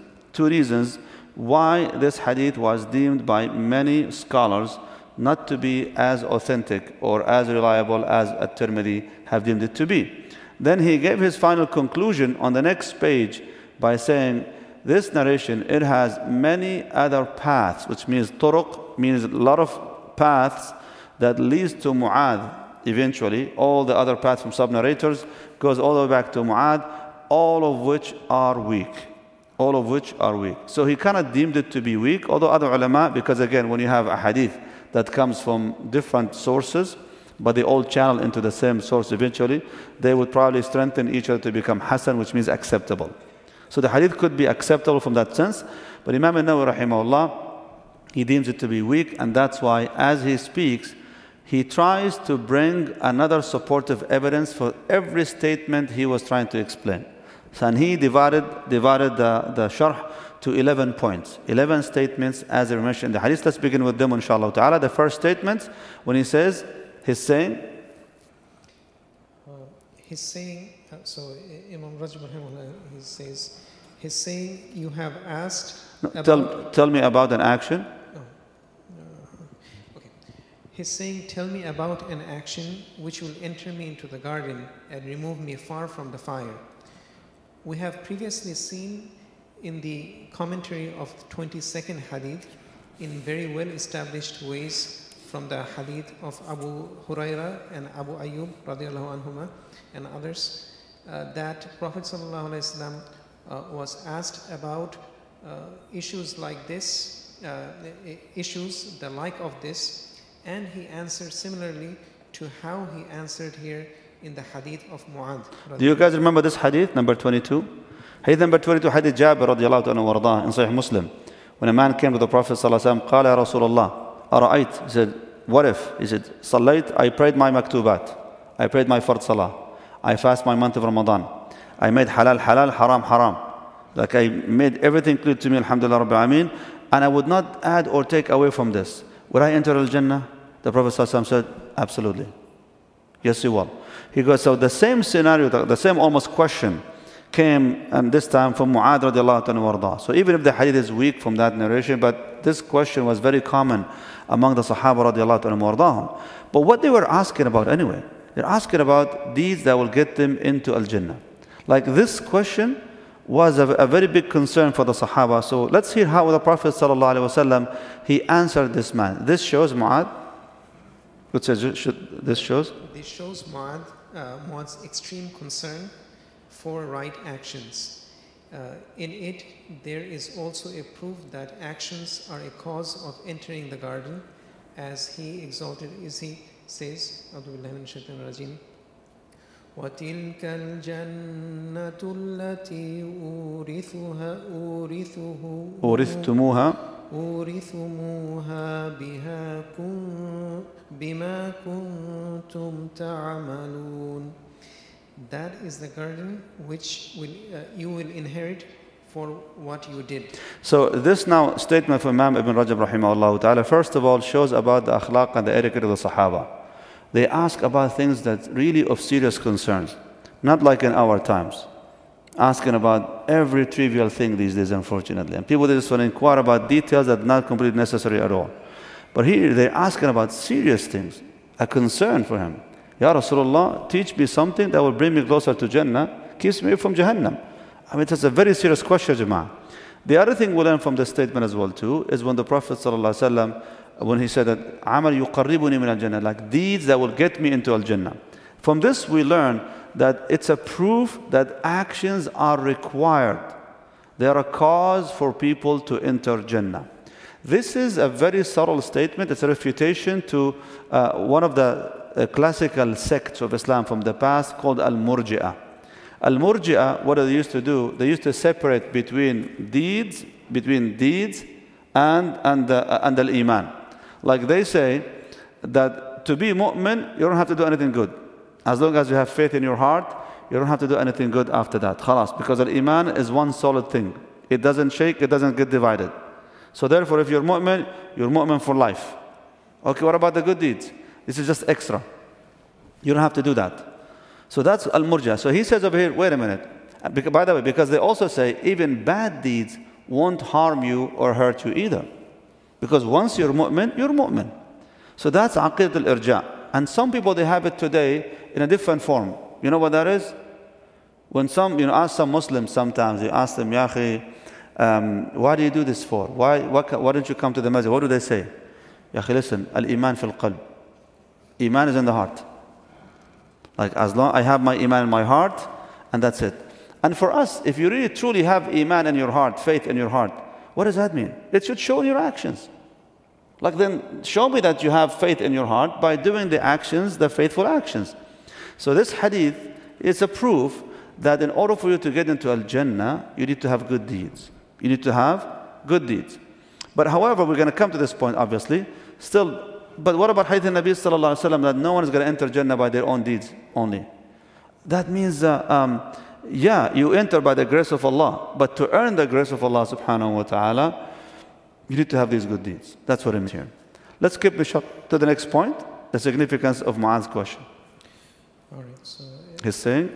why this hadith was deemed by many scholars not to be as authentic or as reliable as At-Tirmidhi have deemed it to be. Then he gave his final conclusion on the next page by saying, this narration, it has many other paths, which means turuq, means a lot of paths that leads to Mu'adh eventually. All the other paths from sub-narrators goes all the way back to Mu'adh, all of which are weak. All of which are weak. So he kind of deemed it to be weak, although other ulama, because again, when you have a hadith that comes from different sources, but they all channel into the same source eventually, they would probably strengthen each other to become hasan, which means acceptable. So the hadith could be acceptable from that sense, but Imam al-Nawawi rahimahullah, he deems it to be weak, and that's why as he speaks, he tries to bring another supportive evidence for every statement he was trying to explain. So, and he divided the sharh to 11 points, 11 statements as I mentioned in the hadith. Let's begin with them, inshallah ta'ala. The first statement, when he says, he's saying, so Imam Rajab, he says, he's saying, you have asked tell me about an action. Okay. He's saying, tell me about an action which will enter me into the garden and remove me far from the fire. We have previously seen in the commentary of the 22nd hadith in very well established ways from the hadith of Abu Huraira and Abu Ayyub radiallahu anhuma and others that Prophet sallallahu alaihi wasallam was asked about issues like this, issues the like of this, and he answered similarly to how he answered here in the hadith of Mu'adh. Do you guys remember this hadith, number 22? Hadith number 22, hadith Jabir radiallahu anhu warḍah in Sahih Muslim. When a man came to the Prophet sallallahu alaihi wasallam, قال يا رسول الله أرأيت, he said, what if? He said, صليت, I prayed my maktubat, I prayed my fard salah, I fast my month of Ramadan, I made halal halal, haram haram. Like I made everything clear to me, alhamdulillah rabbil alameen, and I would not add or take away from this. Would I enter al-Jannah? The Prophet sallallahu alaihi wasallam said, absolutely. Yes, you will. He goes, so the same scenario, the same almost question came, and this time from Mu'adh radiallahu anhu warḍah. So even if the hadith is weak from that narration, but this question was very common among the Sahaba radiallahu anhu warḍahum. But what they were asking about anyway, they're asking about deeds that will get them into Al-Jannah. Like this question was a very big concern for the Sahaba. So let's hear how the Prophet sallallahu alaihi wasallam he answered this man. This shows Mu'adh. This shows Mu'adh's extreme concern for right actions. In it, there is also a proof that actions are a cause of entering the garden, as he exalted, as he says, وَتِلْكَ الْجَنَّةُ الَّتِي أُورِثْتُمُوهَا بِمَا كُنْتُمْ تَعْمَلُونَ. That is the garden which you will inherit for what you did. So this now statement from Imam Ibn Rajab rahimahullah ta'ala, first of all shows about the akhlaq and the etiquette of the Sahaba. They ask about things that really of serious concerns, not like in our times, asking about every trivial thing these days, unfortunately. And people just want to inquire about details that are not completely necessary at all. But here they're asking about serious things, a concern for him. Ya Rasulullah, teach me something that will bring me closer to Jannah, keeps me from Jahannam. I mean, it's a very serious question, Jama'ah. The other thing we learn from this statement as well too is when the Prophet ﷺ, when he said that amal yuqarribuni min al-jannah, like deeds that will get me into al-jannah. From this we learn that it's a proof that actions are required. They are a cause for people to enter Jannah. This is a very subtle statement. It's a refutation to one of the classical sects of Islam from the past called Al-Murji'ah. Al-Murji'ah, what they used to do, they used to separate between deeds and al-Iman. Like they say that to be mu'min, you don't have to do anything good. As long as you have faith in your heart, you don't have to do anything good after that. Khalas, because al-Iman is one solid thing. It doesn't shake, it doesn't get divided. So therefore, if you're mu'min for life. Okay, what about the good deeds? This is just extra. You don't have to do that. So that's al-Murji'ah. So he says over here, wait a minute. By the way, because they also say even bad deeds won't harm you or hurt you either. Because once you're mu'min, you're mu'min. So that's aqidat al-irja'. And some people, they have it today in a different form. You know what that is? When ask some Muslims sometimes, you ask them, Ya akhi, why do you do this for? Why don't you come to the masjid? What do they say? Ya akhi, listen, al-iman fil qalb. Iman is in the heart. Like as long I have my iman in my heart, and that's it. And for us, if you really truly have iman in your heart, faith in your heart, what does that mean? It should show in your actions. Like then show me that you have faith in your heart by doing the actions, the faithful actions. So this hadith is a proof that in order for you to get into Al-Jannah, you need to have good deeds. You need to have good deeds. But however, we're going to come to this point obviously. But what about hadith Nabi sallallahu alaihi wasallam that no one is going to enter Jannah by their own deeds only? That means yeah, you enter by the grace of Allah. But to earn the grace of Allah subhanahu wa ta'ala, you need to have these good deeds. That's what it means here. Let's skip to the next point, the significance of Mu'adh's question. All right, so He's saying,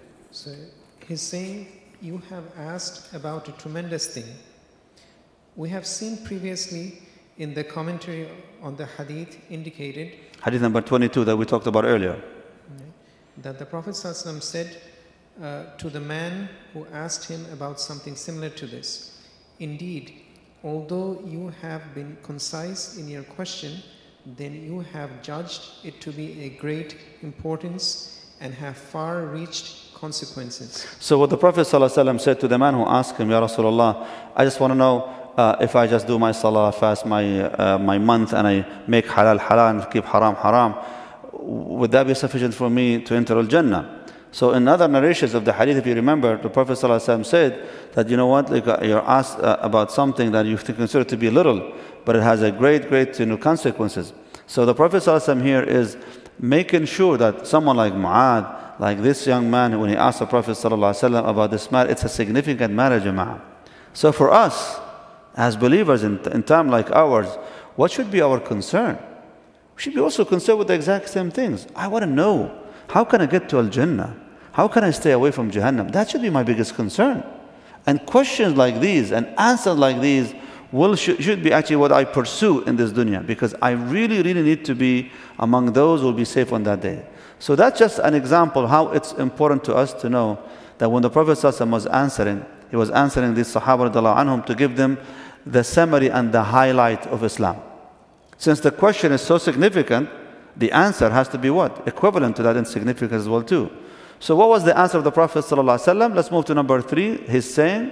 you have asked about a tremendous thing. We have seen previously in the commentary on the hadith indicated hadith number 22 that we talked about earlier, that the Prophet ﷺ said to the man who asked him about something similar to this, indeed, although you have been concise in your question, then you have judged it to be a great importance and have far-reached consequences. So what the Prophet ﷺ said to the man who asked him, Ya Rasulullah, I just want to know if I just do my salah, fast my month, and I make halal halal and keep haram haram, would that be sufficient for me to enter al-Jannah? So in other narrations of the hadith, if you remember, the Prophet ﷺ said that, you know what, like, you're asked about something that you consider to be little, but it has a great consequences. So the Prophet ﷺ here is making sure that someone like Mu'adh, like this young man, when he asked the Prophet ﷺ about this matter, it's a significant matter, Jama'ah. So for us, as believers in time like ours, what should be our concern? We should be also concerned with the exact same things. I want to know, how can I get to Al-Jannah? How can I stay away from Jahannam? That should be my biggest concern. And questions like these and answers like these should be actually what I pursue in this dunya, because I really need to be among those who will be safe on that day. So that's just an example how it's important to us to know that when the Prophet ﷺ was answering, he was answering these Sahaba radiallahu anhum to give them the summary and the highlight of Islam. Since the question is so significant, the answer has to be what? Equivalent to that in significance as well too. So what was the answer of the Prophet ﷺ? Let's move to number 3. He's saying,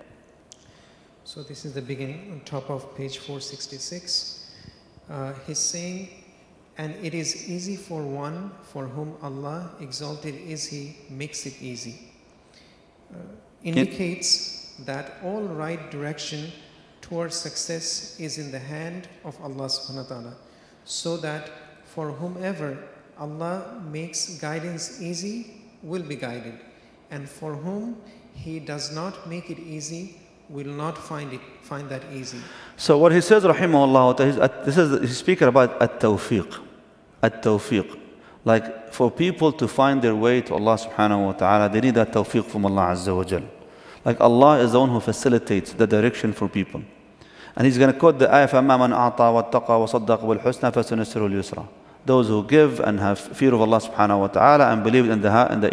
so this is the beginning on top of page 466. He's saying, and it is easy for one for whom Allah exalted is He makes it easy. Indicates that all right direction towards success is in the hand of Allah subhanahu wa ta'ala. So that for whomever Allah makes guidance easy will be guided. And for whom He does not make it easy will not find that easy. So what he says, rahimahullah, he's speaking about at-tawfiq. At-tawfiq. Like for people to find their way to Allah subhanahu wa ta'ala, they need that tawfiq from Allah azza wa jal. Like Allah is the one who facilitates the direction for people. And he's going to quote the ayah, فَأَمَّا مَنْ أَعْطَى وَاتَّقَى وَصَدَّقَ بِالْحُسْنَى فَسَنُيَسِّرُهُ لِلْيُسْرَى. Those who give and have fear of Allah subhanahu wa ta'ala and believe in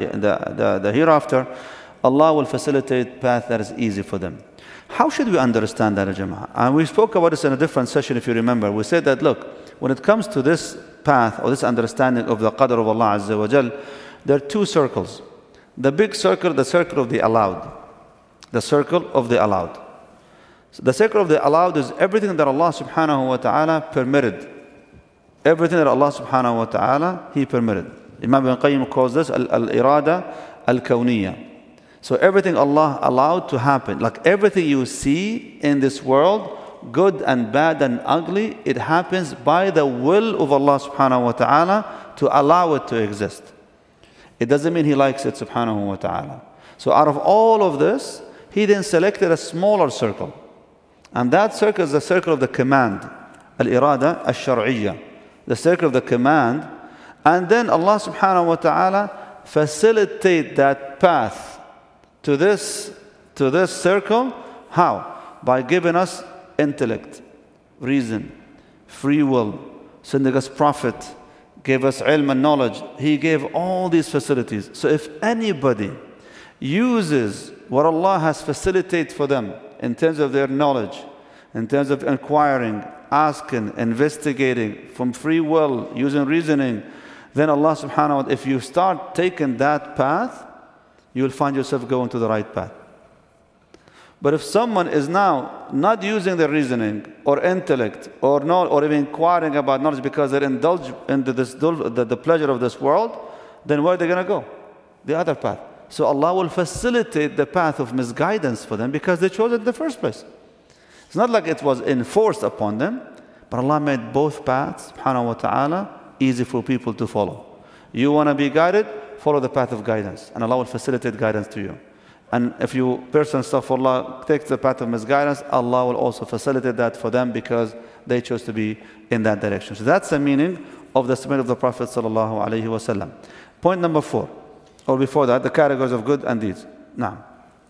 the hereafter, Allah will facilitate path that is easy for them. How should we understand that, Jama'ah? And we spoke about this in a different session, if you remember. We said that, look, when it comes to this path or this understanding of the qadr of Allah azza wa jal, there are two circles. The big circle, the circle of the allowed. The circle of the allowed. So the circle of the allowed is everything that Allah subhanahu wa ta'ala permitted. Everything that Allah subhanahu wa ta'ala, He permitted. Imam Ibn Qayyim calls this al-irada al-kawniyya. So everything Allah allowed to happen, like everything you see in this world, good and bad and ugly, it happens by the will of Allah subhanahu wa ta'ala to allow it to exist. It doesn't mean He likes it subhanahu wa ta'ala. So out of all of this, He then selected a smaller circle. And that circle is the circle of the command, al-irada al-shar'iyya, the circle of the command. And then Allah subhanahu wa ta'ala facilitate that path to this circle. How? By giving us intellect, reason, free will, sending us prophet, gave us ilm and knowledge. He gave all these facilities. So if anybody uses what Allah has facilitated for them in terms of their knowledge, in terms of inquiring, asking, investigating, from free will, using reasoning, then Allah subhanahu wa ta'ala, if you start taking that path, you will find yourself going to the right path. But if someone is now not using their reasoning or intellect or even inquiring about knowledge because they indulge into the pleasure of this world, then where are they going to go? The other path. So Allah will facilitate the path of misguidance for them because they chose it in the first place. It's not like it was enforced upon them, but Allah made both paths, subhanahu wa ta'ala, easy for people to follow. You want to be guided? follow the path of guidance, and Allah will facilitate guidance to you. And if you person, astaghfirullah, takes the path of misguidance, Allah will also facilitate that for them because they chose to be in that direction. So that's the meaning of the sunnah of the Prophet sallallahu alaihi wasallam. Point number 4, or before that, the categories of good and deeds. Now,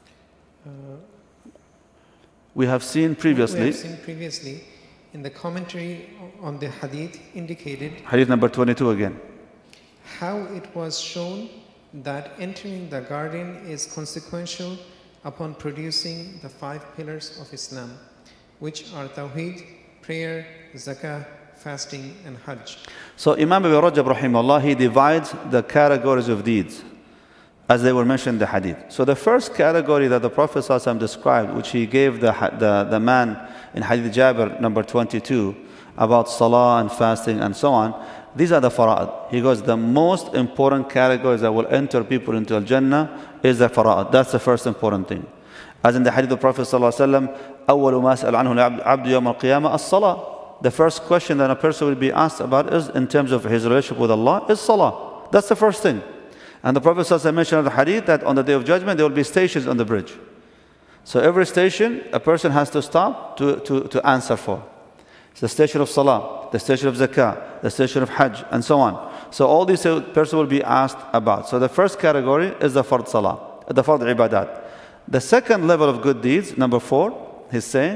we have seen previously in the commentary on the hadith indicated hadith number 22 again. How it was shown that entering the garden is consequential upon producing the 5 pillars of Islam, which are Tawheed, prayer, Zakah, fasting, and Hajj. So Imam Ibn Rajab rahimahullah, he divides the categories of deeds as they were mentioned in the hadith. So the first category that the Prophet ﷺ described, which he gave the man in hadith Jabir number 22 about salah and fasting and so on, these are the fara'id. He goes, the most important categories that will enter people into Al-Jannah is the fara'id. That's the first important thing. As in the hadith of the Prophet ﷺ, أول ما سأل عنه العبد يوم القيامة الصلاة. The first question that a person will be asked about is in terms of his relationship with Allah is salah. That's the first thing. And the Prophet ﷺ mentioned in the hadith that on the day of judgment there will be stations on the bridge. So every station a person has to stop to answer for. It's the station of salah, the station of zakah, the station of hajj, and so on. So all these person will be asked about. So the first category is the fard salah, the fard ibadat. The second level of good deeds, number 4, he's saying,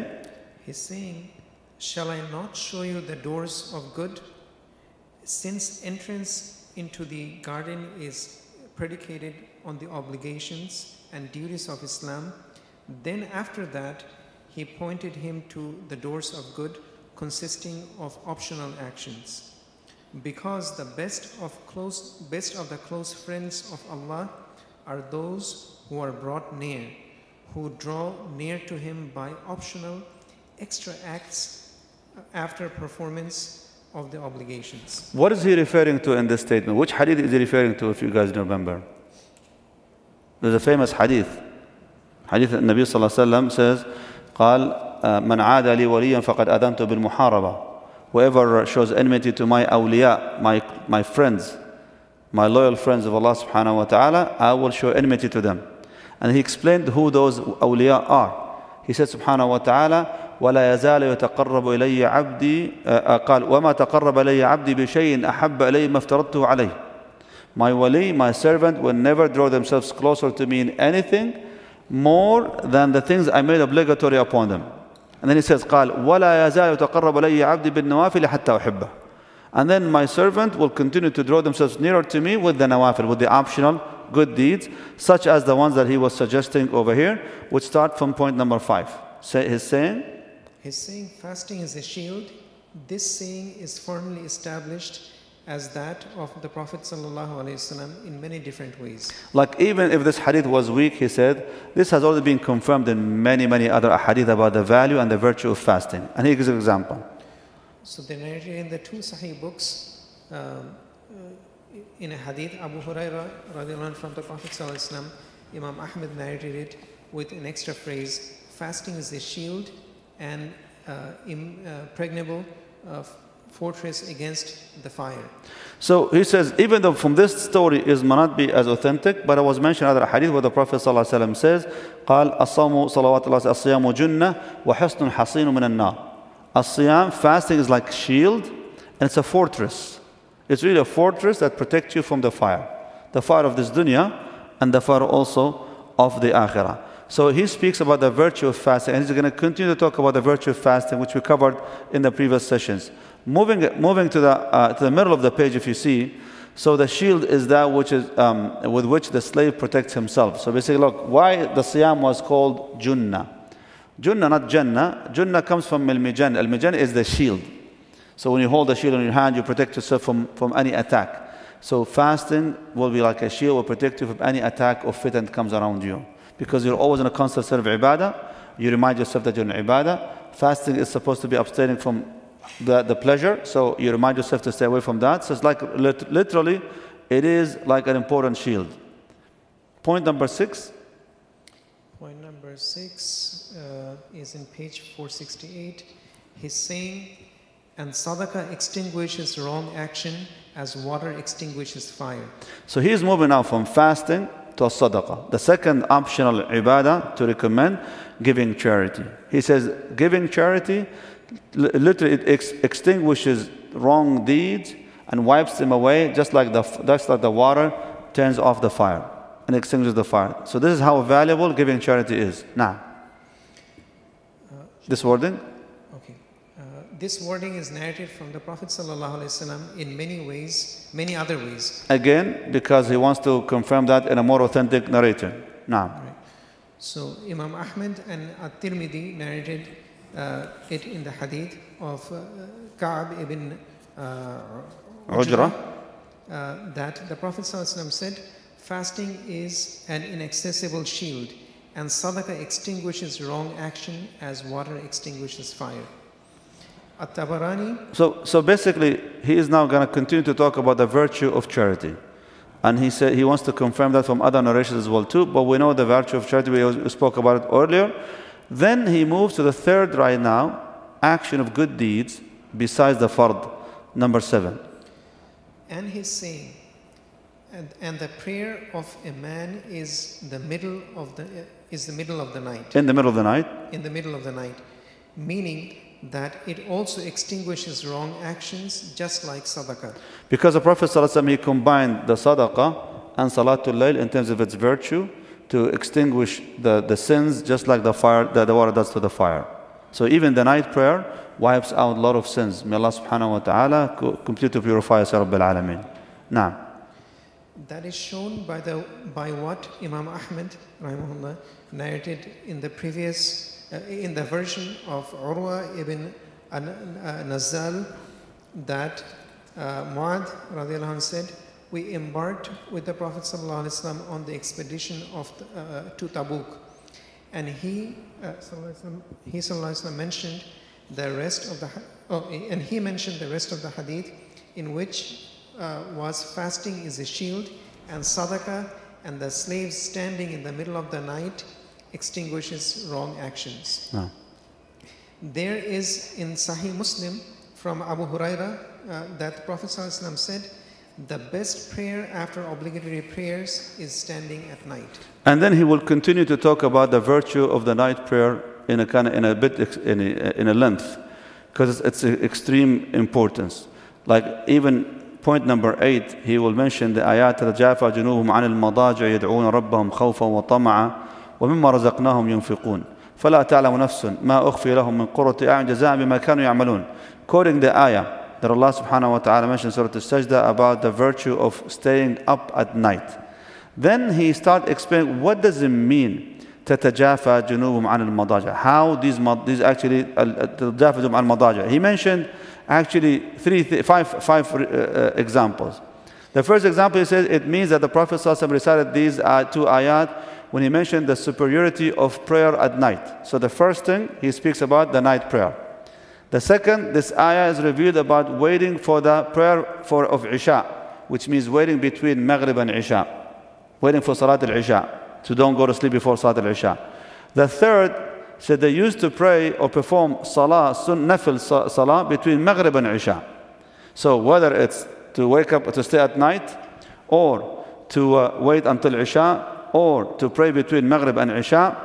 shall I not show you the doors of good? Since entrance into the garden is predicated on the obligations and duties of Islam, then after that he pointed him to the doors of good consisting of optional actions. Because the best of the close friends of Allah are those who are brought near, who draw near to Him by optional extra acts after performance of the obligations. What is he referring to in this statement? Which hadith is he referring to, if you guys remember? There's a famous hadith. Hadith Nabi sallallahu alaihi wasallam says, قال من عاد لي وليا فقد أذنت بالمحاربة. Whoever shows enmity to my awliya, my friends, my loyal friends of Allah subhanahu wa ta'ala, I will show enmity to them. And he explained who those awliya are. He said subhanahu wa ta'ala, ولا يزال يتقرب إلي عبدي قال وما تقرب إلي عبدي بشيء أحب إلي ما افترضته عليه. My wali, my servant will never draw themselves closer to me in anything more than the things I made obligatory upon them. And then he says, قال ولا يزال يتقرب إلي عبدي بالنوافل حتى أحبه. And then my servant will continue to draw themselves nearer to me with the nawafil, with the optional good deeds, such as the ones that he was suggesting over here, which start from point number 5. He's saying, fasting is a shield. This saying is firmly established as that of the Prophet ﷺ in many different ways. Like even if this hadith was weak, he said, this has already been confirmed in many, many other hadith about the value and the virtue of fasting. And he gives an example. So they narrated in the 2 Sahih books, in a hadith, Abu Hurairah radiallahu anhu from the Prophet ﷺ, Imam Ahmed narrated it with an extra phrase, fasting is a shield and impregnable fortress against the fire. So he says, even though from this story it may not be as authentic, but it was mentioned in other hadith where the Prophet ﷺ says, قال الصوم صلوات الله الصيام جنة وحصن حصين من النار. As-siyam, fasting is like a shield and it's a fortress. It's really a fortress that protects you from the fire of this dunya and the fire also of the akhirah. So he speaks about the virtue of fasting, and he's going to continue to talk about the virtue of fasting, which we covered in the previous sessions. Moving to the middle of the page, if you see, so the shield is that which is with which the slave protects himself. So basically, look, why the siyam was called junnah. Junnah, not jannah. Junnah comes from al-mijan. Al-mijan is the shield. So when you hold the shield in your hand, you protect yourself from any attack. So fasting will be like a shield, will protect you from any attack or fitan that comes around you. Because you're always in a constant state of ibadah, you remind yourself that you're in ibadah. Fasting is supposed to be abstaining from the pleasure, so you remind yourself to stay away from that. So it's like literally, it is like an important shield. Point number 6. Point number 6 is in page 468. He's saying, and sadaqah extinguishes wrong action as water extinguishes fire. So he is moving now from fasting to sadaqah. The second optional ibadah to recommend, giving charity. He says giving charity, literally it extinguishes wrong deeds and wipes them away, just like the water turns off the fire and extinguishes the fire. So this is how valuable giving charity is. Now, this wording? Okay. This wording is narrated from the Prophet ﷺ in many ways, many other ways. Again, because he wants to confirm that in a more authentic narrator. Now. Right. So Imam Ahmed and At-Tirmidhi narrated it in the hadith of Ka'b ibn Ujra, that the Prophet ﷺ said, fasting is an inaccessible shield, and sadaqah extinguishes wrong action as water extinguishes fire. At-Tabarani. So basically, he is now going to continue to talk about the virtue of charity. And he said he wants to confirm that from other narrations as well too, but we know the virtue of charity, we spoke about it earlier. Then he moves to the third right now, action of good deeds besides the fard, number 7. And he's saying, and the prayer of a man is the middle of the night. In the middle of the night? In the middle of the night. Meaning that it also extinguishes wrong actions just like sadaqah. Because the Prophet ﷺ, he combined the sadaqah and salatul layl in terms of its virtue to extinguish the sins just like the fire, the water does to the fire. So even the night prayer wipes out a lot of sins. May Allah subhanahu wa ta'ala completely purify us, Ya Rabbil Alameen. Now. That is shown by what Imam Ahmed rahimahullah narrated in the previous in the version of Urwa ibn Nazal, that Mu'adh radiallahu anh said, we embarked with the Prophet sallallahu alaihi wasallam on the expedition to Tabuk, and he sallallahu alaihi wasallam mentioned the rest of the hadith in which was fasting is a shield, and sadaqah and the slaves standing in the middle of the night extinguishes wrong actions. No. There is in Sahih Muslim from Abu Huraira that the Prophet ﷺ said, the best prayer after obligatory prayers is standing at night. And then he will continue to talk about the virtue of the night prayer in a length, because it's extreme importance. Like even point number 8, he will mention the ayat تَتَجَافَى جُنُوبُهُمْ عَنِ الْمَضَاجِعِ يَدْعُونَ رَبَّهُمْ خَوْفًا وَطَمَعًا وَمِمَّا رَزَقْنَاهُمْ يُنْفِقُونَ فَلَا تَعْلَمُ نَفْسٌ مَا أُخْفِيَ لَهُم مِّن قُرَّةِ أَعْيُنٍ جَزَاءً بِمَا كَانُوا يَعْمَلُونَ. Quoting the ayah that Allah subhanahu wa ta'ala mentioned in Surah Al-Sajdah about the virtue of staying up at night. Then he started explaining what does it mean تَتَجَافَى جُنُوبُهُمْ عَنِ الْمَضَاجِعِ, how these actually تَتَجَافَى جُنُوبُهُمْ عَنِ الْمَضَاجِعِ. He mentioned actually five examples. The first example, he says, it means that the Prophet ﷺ recited these 2 ayat when he mentioned the superiority of prayer at night. So the first thing, he speaks about the night prayer. The second, this ayah is revealed about waiting for the prayer of Isha, which means waiting between Maghrib and Isha, waiting for Salat al-Isha, so don't go to sleep before Salat al-Isha. The third said they used to pray or perform Salah, Nafil Salah between Maghrib and Isha. So whether it's to wake up to stay at night, or to wait until Isha, or to pray between Maghrib and Isha,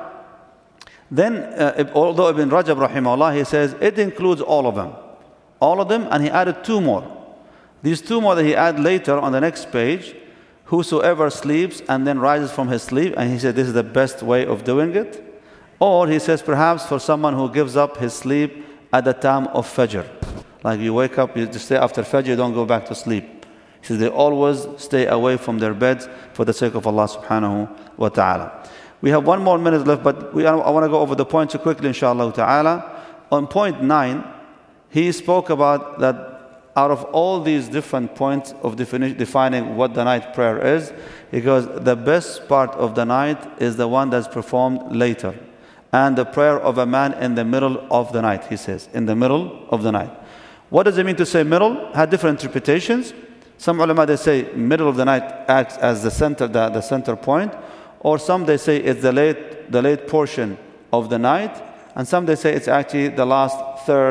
then although Ibn Rajab rahimahullah, he says it includes all of them, and he added 2 more. These 2 more that he added later on the next page, whosoever sleeps and then rises from his sleep, and he said this is the best way of doing it. Or he says perhaps for someone who gives up his sleep at the time of Fajr. Like you wake up, you just stay after Fajr, you don't go back to sleep. He says they always stay away from their beds for the sake of Allah subhanahu wa ta'ala. We have 1 more minute left, but I want to go over the points quickly, inshallah ta'ala. On point 9, he spoke about that out of all these different points of defining what the night prayer is, because the best part of the night is the one that's performed later. And the prayer of a man in the middle of the night, he says, in the middle of the night. What does it mean to say middle? Had different interpretations. Some ulama, they say middle of the night acts as the center point. Or some they say it's the late portion of the night. And some they say it's actually the last third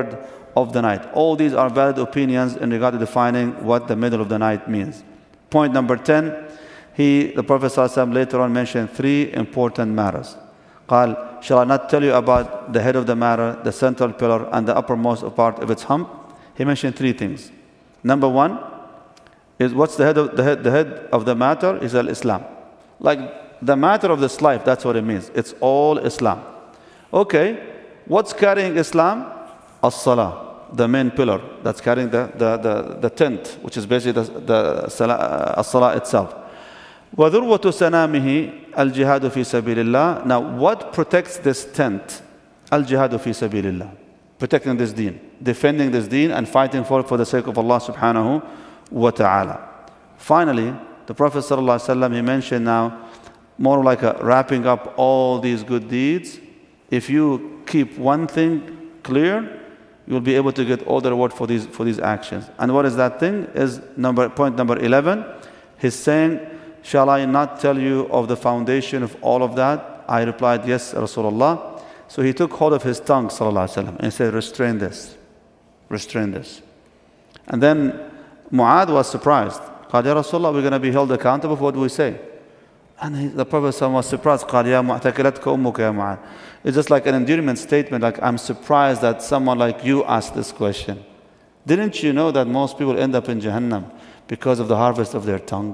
of the night. All these are valid opinions in regard to defining what the middle of the night means. Point number 10, the Prophet ﷺ later on mentioned 3 important matters. قال, shall I not tell you about the head of the matter, the central pillar, and the uppermost part of its hump? He mentioned 3 things. Number 1 is what's the head of the matter is al-Islam. Like the matter of this life, that's what it means. It's all Islam. Okay, what's carrying Islam? As-salah, the main pillar that's carrying the tent, which is basically as-salah itself. وَذُرْوَةُ سَنَامِهِ الْجِهَادُ فِي سَبِيلِ اللَّهِ. Now, what protects this tent? Al-jihadu fi sabilillah. Protecting this deen, defending this deen and fighting for the sake of Allah subhanahu wa ta'ala. Finally, the Prophet sallallahu alaihi wasallam, he mentioned now, more like wrapping up all these good deeds. If you keep one thing clear, you'll be able to get all the reward for these actions. And what is that thing? Is point number 11. He's saying, shall I not tell you of the foundation of all of that? I replied, yes, Rasulullah. So he took hold of his tongue, sallallahu alaihi wasallam, and said, restrain this. Restrain this. And then Mu'adh was surprised. قال يا Rasulullah, we're going to be held accountable for what we say. And the Prophet was surprised. قال يا معتكلتك أمك يا معاذ. It's just like an endearment statement, like, I'm surprised that someone like you asked this question. Didn't you know that most people end up in Jahannam because of the harvest of their tongue?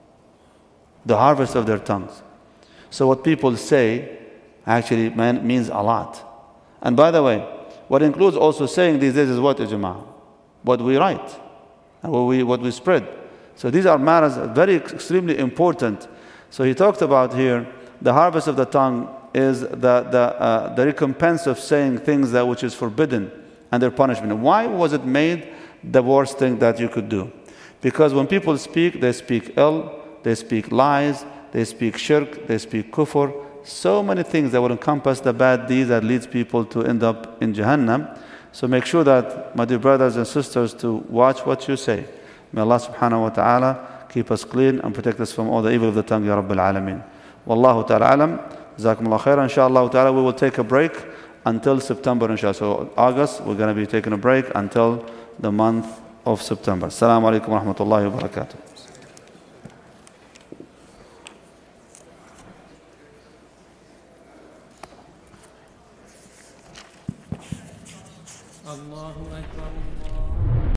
The harvest of their tongues. So what people say actually means a lot. And by the way, what includes also saying these days is what, Jama'ah? What we write and what we spread. So these are matters very extremely important. So he talked about here, the harvest of the tongue is the recompense of saying things that which is forbidden and their punishment. Why was it made the worst thing that you could do? Because when people speak, they speak ill, they speak lies, they speak shirk, they speak kufr, so many things that will encompass the bad deeds that leads people to end up in Jahannam. So make sure that, my dear brothers and sisters, to watch what you say. May Allah subhanahu wa ta'ala keep us clean and protect us from all the evil of the tongue, Ya Rabbil Alameen. Wallahu ta'ala alam. Jazakumullah khairan. Inshallah ta'ala, we will take a break until September, inshallah. So August, we're going to be taking a break until the month of September. Assalamu alaikum wa rahmatullahi wa barakatuh. Allahu Akbar.